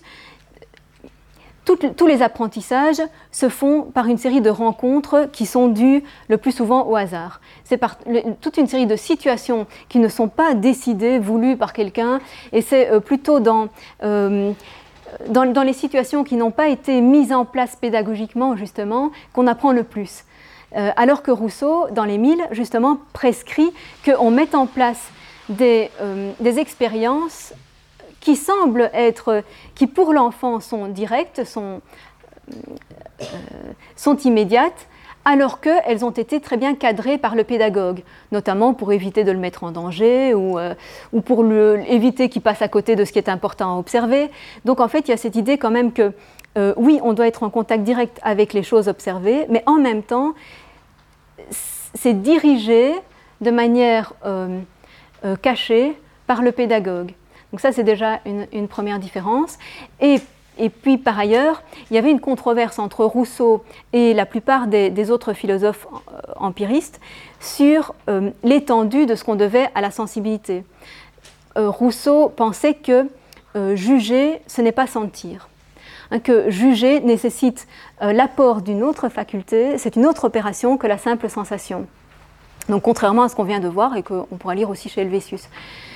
tout, tous les apprentissages se font par une série de rencontres qui sont dues le plus souvent au hasard. C'est par le, toute une série de situations qui ne sont pas décidées, voulues par quelqu'un, et c'est euh, plutôt dans... Euh, Dans, dans les situations qui n'ont pas été mises en place pédagogiquement, justement, qu'on apprend le plus. Euh, alors que Rousseau, dans les Mille, justement, prescrit qu'on mette en place des, euh, des expériences qui semblent être, qui pour l'enfant sont directes, sont, euh, sont immédiates, alors qu'elles ont été très bien cadrées par le pédagogue, notamment pour éviter de le mettre en danger ou, euh, ou pour le, éviter qu'il passe à côté de ce qui est important à observer. Donc en fait, il y a cette idée quand même que, euh, oui, on doit être en contact direct avec les choses observées, mais en même temps, c'est dirigé de manière euh, euh, cachée par le pédagogue. Donc ça, c'est déjà une, une première différence. Et Et puis, par ailleurs, il y avait une controverse entre Rousseau et la plupart des, des autres philosophes euh, empiristes sur euh, l'étendue de ce qu'on devait à la sensibilité. Euh, Rousseau pensait que euh, juger, ce n'est pas sentir. Hein, que juger nécessite euh, l'apport d'une autre faculté, c'est une autre opération que la simple sensation. Donc, contrairement à ce qu'on vient de voir et qu'on pourra lire aussi chez Helvétius.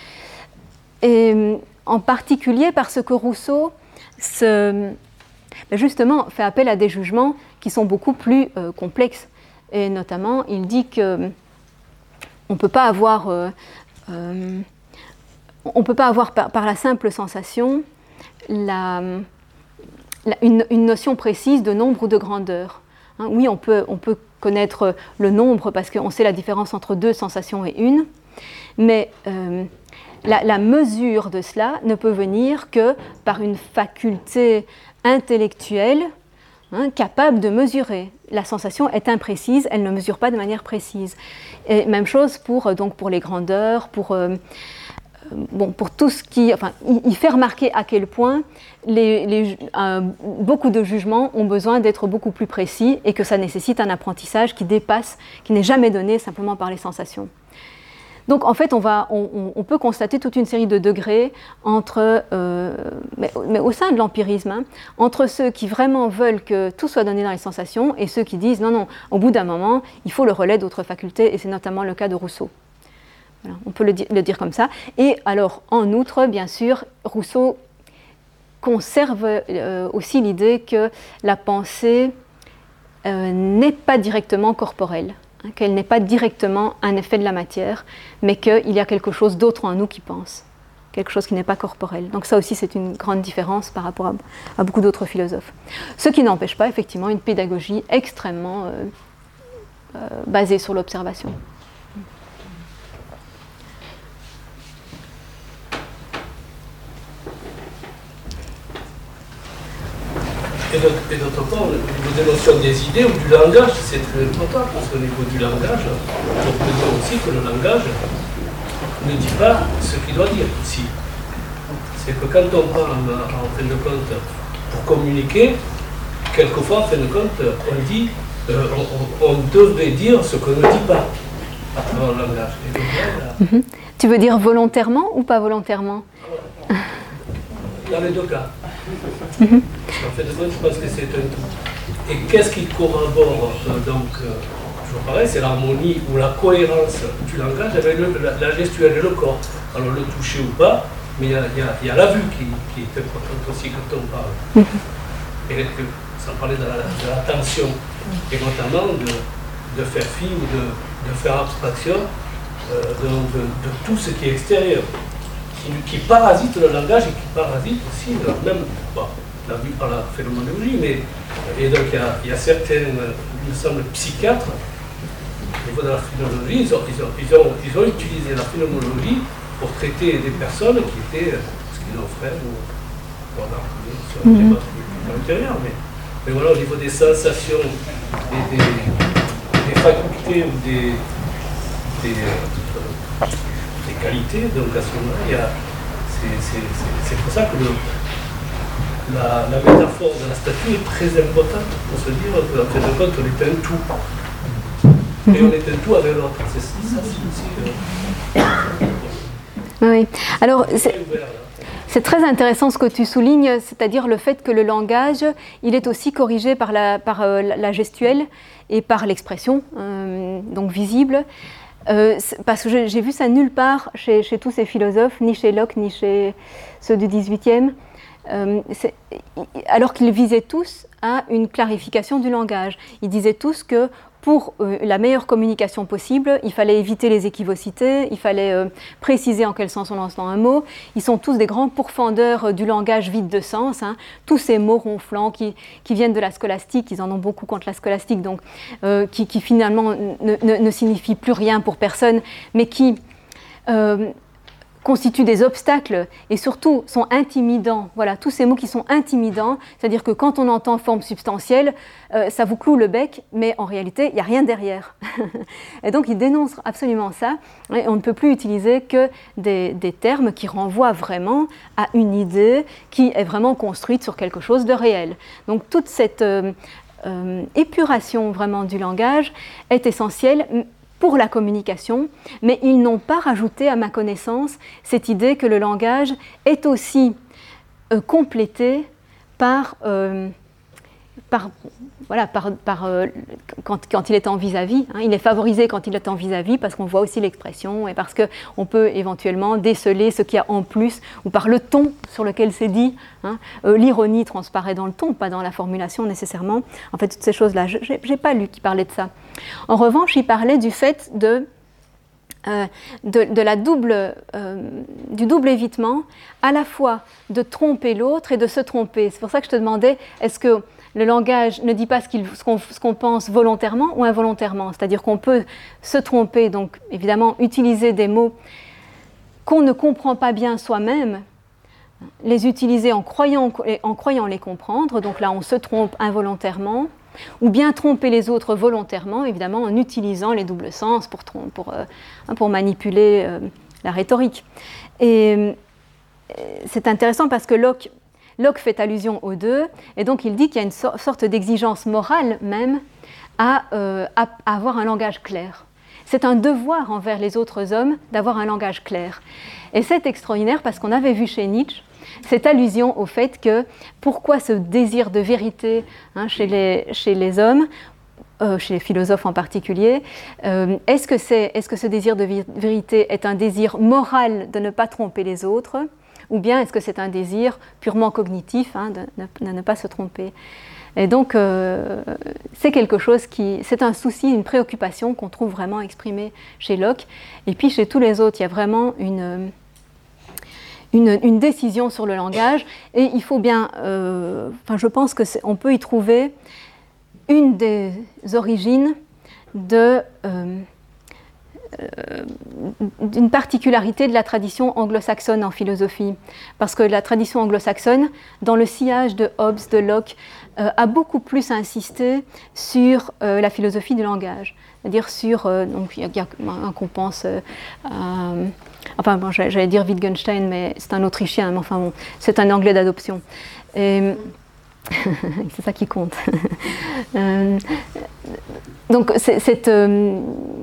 Et en particulier parce que Rousseau Se, justement, fait appel à des jugements qui sont beaucoup plus euh, complexes. Et notamment, il dit qu'on ne peut pas avoir, euh, euh, on peut pas avoir par, par la simple sensation la, la, une, une notion précise de nombre ou de grandeur. Hein, oui, on peut, on peut connaître le nombre parce qu'on sait la différence entre deux sensations et une, mais... Euh, La, la mesure de cela ne peut venir que par une faculté intellectuelle, hein, capable de mesurer. La sensation est imprécise, elle ne mesure pas de manière précise. Et même chose pour, donc pour les grandeurs, pour, euh, bon, pour tout ce qui... Enfin, il, il fait remarquer à quel point les, les, euh, beaucoup de jugements ont besoin d'être beaucoup plus précis et que ça nécessite un apprentissage qui dépasse, qui n'est jamais donné simplement par les sensations. Donc en fait, on, va, on, on peut constater toute une série de degrés entre, euh, mais, mais au sein de l'empirisme, hein, entre ceux qui vraiment veulent que tout soit donné dans les sensations et ceux qui disent non, non, au bout d'un moment, il faut le relais d'autres facultés, et c'est notamment le cas de Rousseau. Voilà, on peut le, di le dire comme ça. Et alors, en outre, bien sûr, Rousseau conserve euh, aussi l'idée que la pensée euh, n'est pas directement corporelle. Hein, qu'elle n'est pas directement un effet de la matière, mais qu'il y a quelque chose d'autre en nous qui pense, quelque chose qui n'est pas corporel. Donc ça aussi, c'est une grande différence par rapport à, à beaucoup d'autres philosophes. Ce qui n'empêche pas, effectivement, une pédagogie extrêmement euh, euh, basée sur l'observation. Et d'autre part, au niveau des notions des idées ou du langage, c'est très important, parce qu'au niveau du langage, on peut dire aussi que le langage ne dit pas ce qu'il doit dire ici. C'est que quand on parle, en fin de compte, pour communiquer, quelquefois, en fin de compte, on dit, euh, on, on devrait dire ce qu'on ne dit pas à travers le langage. Et donc, là, mm-hmm. Tu veux dire volontairement ou pas volontairement? Dans les deux cas. Mm-hmm. En fait de compte, je pense que c'est un tout. Et qu'est-ce qui corrobore euh, donc euh, toujours pareil, c'est l'harmonie ou la cohérence du langage avec le, la, la gestuelle et le corps. Alors le toucher ou pas, mais il y, y, y a la vue qui, qui est importante aussi quand on parle. Mm-hmm. Et que, ça parlait de l'attention, la, et notamment de, de faire fi ou de, de faire abstraction euh, de, de, de tout ce qui est extérieur, qui, qui parasite le langage et qui parasite aussi euh, même bon, la vue par la phénoménologie. Mais, et donc il y a, il y a certaines, il me semble, psychiatres, au niveau de la phénoménologie, ils ont, ils, ont, ils, ont, ils ont utilisé la phénoménologie pour traiter des personnes qui étaient schizophrènes ou voilà, sur le débat à l'intérieur. Mais, mais voilà, au niveau des sensations, des, des, des facultés ou des, des, euh, des qualités, donc à ce moment-là, c'est pour ça que le, la, la métaphore de la statue est très importante pour se dire qu'en fin de compte, on est un tout. Et on est un tout avec l'autre. C'est ça, c'est aussi. Euh, oui. Alors, c'est très intéressant ce que tu soulignes, c'est-à-dire le fait que le langage, il est aussi corrigé par la, par, euh, la gestuelle et par l'expression, euh, donc visible. Euh, parce que j'ai vu ça nulle part chez, chez tous ces philosophes, ni chez Locke, ni chez ceux du dix-huitième, euh, alors qu'ils visaient tous à une clarification du langage. Ils disaient tous que pour euh, la meilleure communication possible, il fallait éviter les équivocités, il fallait euh, préciser en quel sens on lance dans un mot. Ils sont tous des grands pourfendeurs euh, du langage vide de sens, hein. Tous ces mots ronflants qui, qui viennent de la scolastique, ils en ont beaucoup contre la scolastique, donc, euh, qui, qui finalement ne, ne, ne signifient plus rien pour personne, mais qui euh, constituent des obstacles et surtout sont intimidants. Voilà, tous ces mots qui sont intimidants, c'est-à-dire que quand on entend forme substantielle, euh, ça vous cloue le bec, mais en réalité, il n'y a rien derrière. Et donc, ils dénoncent absolument ça. Et on ne peut plus utiliser que des, des termes qui renvoient vraiment à une idée qui est vraiment construite sur quelque chose de réel. Donc, toute cette euh, euh, épuration vraiment du langage est essentielle pour la communication, mais ils n'ont pas rajouté, à ma connaissance, cette idée que le langage est aussi euh, complété par, euh, par, voilà, par, par euh, quand, quand il est en vis-à-vis. Hein, il est favorisé quand il est en vis-à-vis parce qu'on voit aussi l'expression et parce qu'on peut éventuellement déceler ce qu'il y a en plus ou par le ton sur lequel c'est dit. Hein. Euh, L'ironie transparaît dans le ton, pas dans la formulation nécessairement. En fait, toutes ces choses-là, je n'ai pas lu qui parlait de ça. En revanche, il parlait du fait de, euh, de, de la double, euh, du double évitement, à la fois de tromper l'autre et de se tromper. C'est pour ça que je te demandais, est-ce que le langage ne dit pas ce, qu'il, ce, qu'on, ce qu'on pense volontairement ou involontairement? C'est-à-dire qu'on peut se tromper, donc évidemment utiliser des mots qu'on ne comprend pas bien soi-même, les utiliser en croyant, en croyant les comprendre, donc là on se trompe involontairement, ou bien tromper les autres volontairement, évidemment en utilisant les doubles sens pour, pour, euh, pour manipuler euh, la rhétorique. Et euh, c'est intéressant parce que Locke, Locke fait allusion aux deux, et donc il dit qu'il y a une so- sorte d'exigence morale même à, euh, à, à avoir un langage clair. C'est un devoir envers les autres hommes d'avoir un langage clair. Et c'est extraordinaire parce qu'on avait vu chez Nietzsche cette allusion au fait que pourquoi ce désir de vérité hein, chez, les, chez les hommes, euh, chez les philosophes en particulier, euh, est-ce que, c'est, est-ce que ce désir de vérité est un désir moral de ne pas tromper les autres, ou bien est-ce que c'est un désir purement cognitif hein, de, de, de ne pas se tromper? Et donc, euh, c'est quelque chose qui, c'est un souci, une préoccupation qu'on trouve vraiment exprimée chez Locke. Et puis, chez tous les autres, il y a vraiment une, une, une décision sur le langage. Et il faut bien, euh, enfin, je pense qu'on peut y trouver une des origines de, euh, euh, d'une particularité de la tradition anglo-saxonne en philosophie. Parce que la tradition anglo-saxonne, dans le sillage de Hobbes, de Locke, euh, a beaucoup plus insisté sur euh, la philosophie du langage. C'est-à-dire sur, euh, donc il y, y a un qu'on pense, euh, euh, enfin bon, j'allais dire Wittgenstein, mais c'est un Autrichien, mais enfin bon, c'est un Anglais d'adoption. Et, C'est ça qui compte. euh, donc c'est, cette, euh,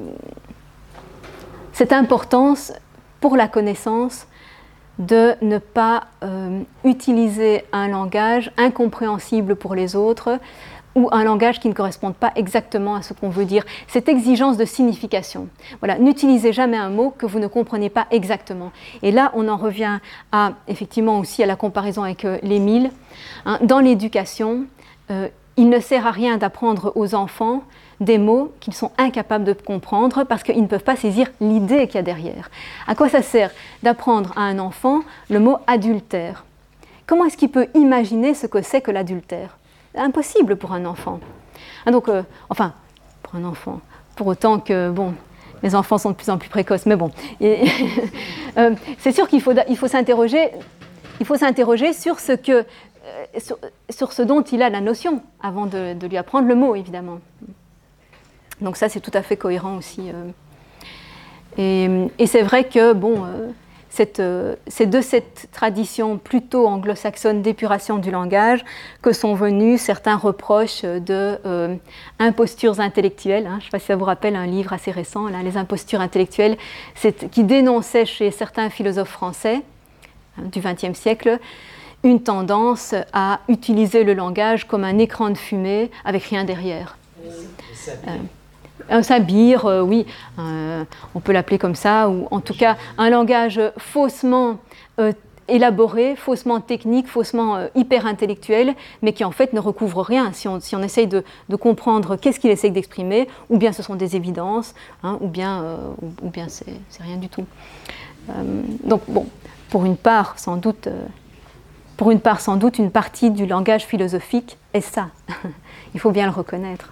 cette importance pour la connaissance de ne pas euh, utiliser un langage incompréhensible pour les autres ou un langage qui ne corresponde pas exactement à ce qu'on veut dire. Cette exigence de signification. Voilà, n'utilisez jamais un mot que vous ne comprenez pas exactement. Et là, on en revient à, effectivement aussi à la comparaison avec euh, l'Émile. Hein, dans l'éducation, euh, il ne sert à rien d'apprendre aux enfants des mots qu'ils sont incapables de comprendre parce qu'ils ne peuvent pas saisir l'idée qu'il y a derrière. À quoi ça sert d'apprendre à un enfant le mot adultère? Comment est-ce qu'il peut imaginer ce que c'est que l'adultère? Impossible pour un enfant. Ah, donc, euh, enfin, pour un enfant, pour autant que, bon, les enfants sont de plus en plus précoces, mais bon, et, euh, c'est sûr qu'il faut, il faut s'interroger, il faut s'interroger sur ce que, euh, sur, sur ce dont il a la notion avant de, de lui apprendre le mot, évidemment. Donc ça, c'est tout à fait cohérent aussi. Euh. Et, et c'est vrai que, bon, euh, cette, euh, c'est de cette tradition plutôt anglo-saxonne d'épuration du langage que sont venus certains reproches de euh, impostures intellectuelles. Hein. Je ne sais pas si ça vous rappelle un livre assez récent, là, Les impostures intellectuelles, c'est, qui dénonçait chez certains philosophes français hein, du vingtième siècle une tendance à utiliser le langage comme un écran de fumée avec rien derrière. Euh, Un sabir, euh, oui, euh, on peut l'appeler comme ça, ou en tout cas un langage faussement euh, élaboré, faussement technique, faussement euh, hyper intellectuel, mais qui en fait ne recouvre rien. Si on, si on essaye de, de comprendre qu'est-ce qu'il essaye d'exprimer, ou bien ce sont des évidences, hein, ou bien, euh, ou, ou bien c'est, c'est rien du tout. Euh, donc bon, pour une part, sans doute, euh, pour une part, sans doute, une partie du langage philosophique est ça. Il faut bien le reconnaître.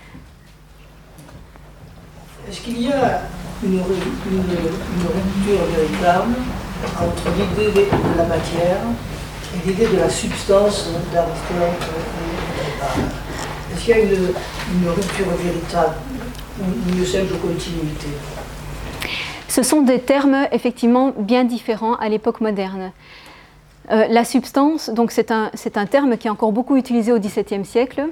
Est-ce qu'il y a une, une, une rupture véritable entre l'idée de la matière et l'idée de la substance d'Aristote? Est-ce qu'il y a une, une rupture véritable ou une simple continuité? Ce sont des termes effectivement bien différents à l'époque moderne. Euh, la substance, donc c'est un, c'est un terme qui est encore beaucoup utilisé au dix-septième siècle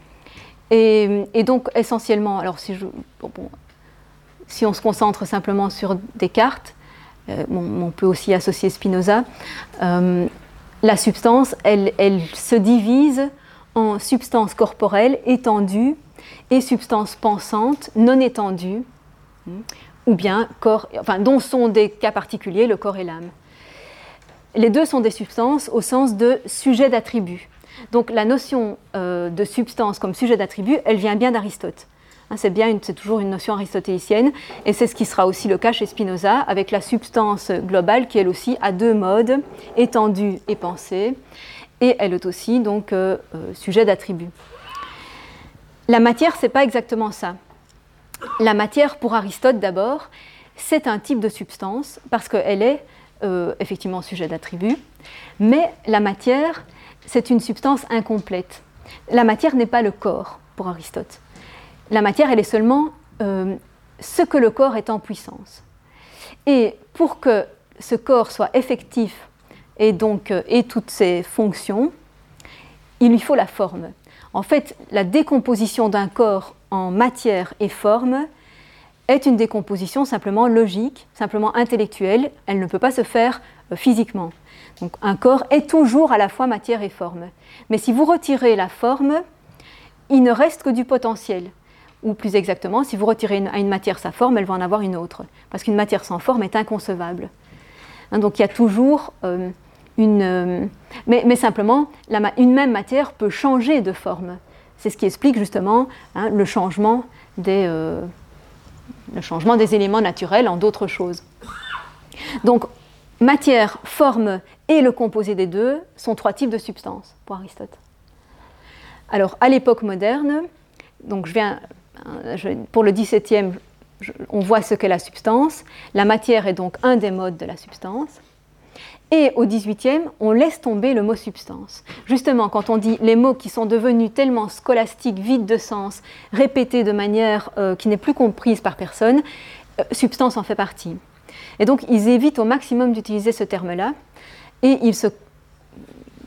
et, et donc essentiellement, alors si je... Bon, bon, si on se concentre simplement sur Descartes, euh, bon, on peut aussi associer Spinoza, euh, la substance, elle, elle se divise en substance corporelle étendue et substance pensante non étendue, ou bien corps, enfin, dont sont des cas particuliers le corps et l'âme. Les deux sont des substances au sens de sujet d'attribut. Donc la notion euh, de substance comme sujet d'attribut, elle vient bien d'Aristote. C'est, bien une, c'est toujours une notion aristotélicienne, et c'est ce qui sera aussi le cas chez Spinoza, avec la substance globale qui, elle aussi, a deux modes, étendue et pensée, et elle est aussi donc euh, euh, sujet d'attribut. La matière, c'est pas exactement ça. La matière, pour Aristote d'abord, c'est un type de substance, parce qu'elle est euh, effectivement sujet d'attribut, mais la matière, c'est une substance incomplète. La matière n'est pas le corps, pour Aristote. La matière, elle est seulement euh, ce que le corps est en puissance. Et pour que ce corps soit effectif et donc euh, ait toutes ses fonctions, il lui faut la forme. En fait, la décomposition d'un corps en matière et forme est une décomposition simplement logique, simplement intellectuelle. Elle ne peut pas se faire euh, physiquement. Donc, un corps est toujours à la fois matière et forme. Mais si vous retirez la forme, il ne reste que du potentiel. Ou plus exactement, si vous retirez une, à une matière sa forme, elle va en avoir une autre. Parce qu'une matière sans forme est inconcevable. Hein, donc il y a toujours euh, une... Euh, mais, mais simplement, la, une même matière peut changer de forme. C'est ce qui explique justement hein, le, changement des, euh, le changement des éléments naturels en d'autres choses. Donc, matière, forme et le composé des deux sont trois types de substances pour Aristote. Alors, à l'époque moderne, donc je viens... Je, pour le dix-septième, je, on voit ce qu'est la substance. La matière est donc un des modes de la substance. Et au dix-huitième, on laisse tomber le mot substance. Justement, quand on dit les mots qui sont devenus tellement scolastiques, vides de sens, répétés de manière euh, qui n'est plus comprise par personne, euh, substance en fait partie. Et donc, ils évitent au maximum d'utiliser ce terme-là. Et ils se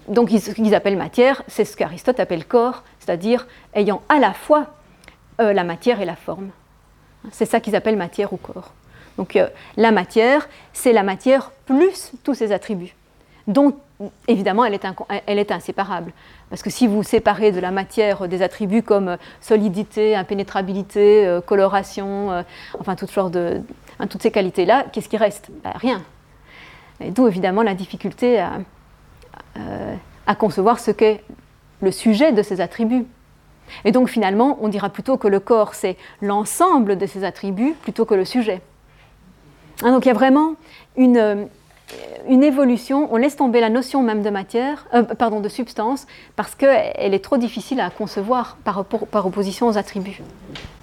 donc ce qu'ils appellent matière, c'est ce qu'Aristote appelle corps, c'est-à-dire ayant à la fois euh, la matière et la forme. C'est ça qu'ils appellent matière ou corps. Donc euh, la matière, c'est la matière plus tous ses attributs, dont évidemment elle est, inc- elle est inséparable. Parce que si vous séparez de la matière des attributs comme solidité, impénétrabilité, euh, coloration, euh, enfin toutes, sortes de, hein, toutes ces qualités-là, qu'est-ce qui reste ? Ben, rien. Et d'où évidemment la difficulté à, euh, à concevoir ce qu'est le sujet de ces attributs. Et donc finalement, on dira plutôt que le corps, c'est l'ensemble de ces attributs plutôt que le sujet. Hein, donc il y a vraiment une, une évolution, on laisse tomber la notion même de matière, euh, pardon, de substance, parce qu'elle est trop difficile à concevoir par, par opposition aux attributs.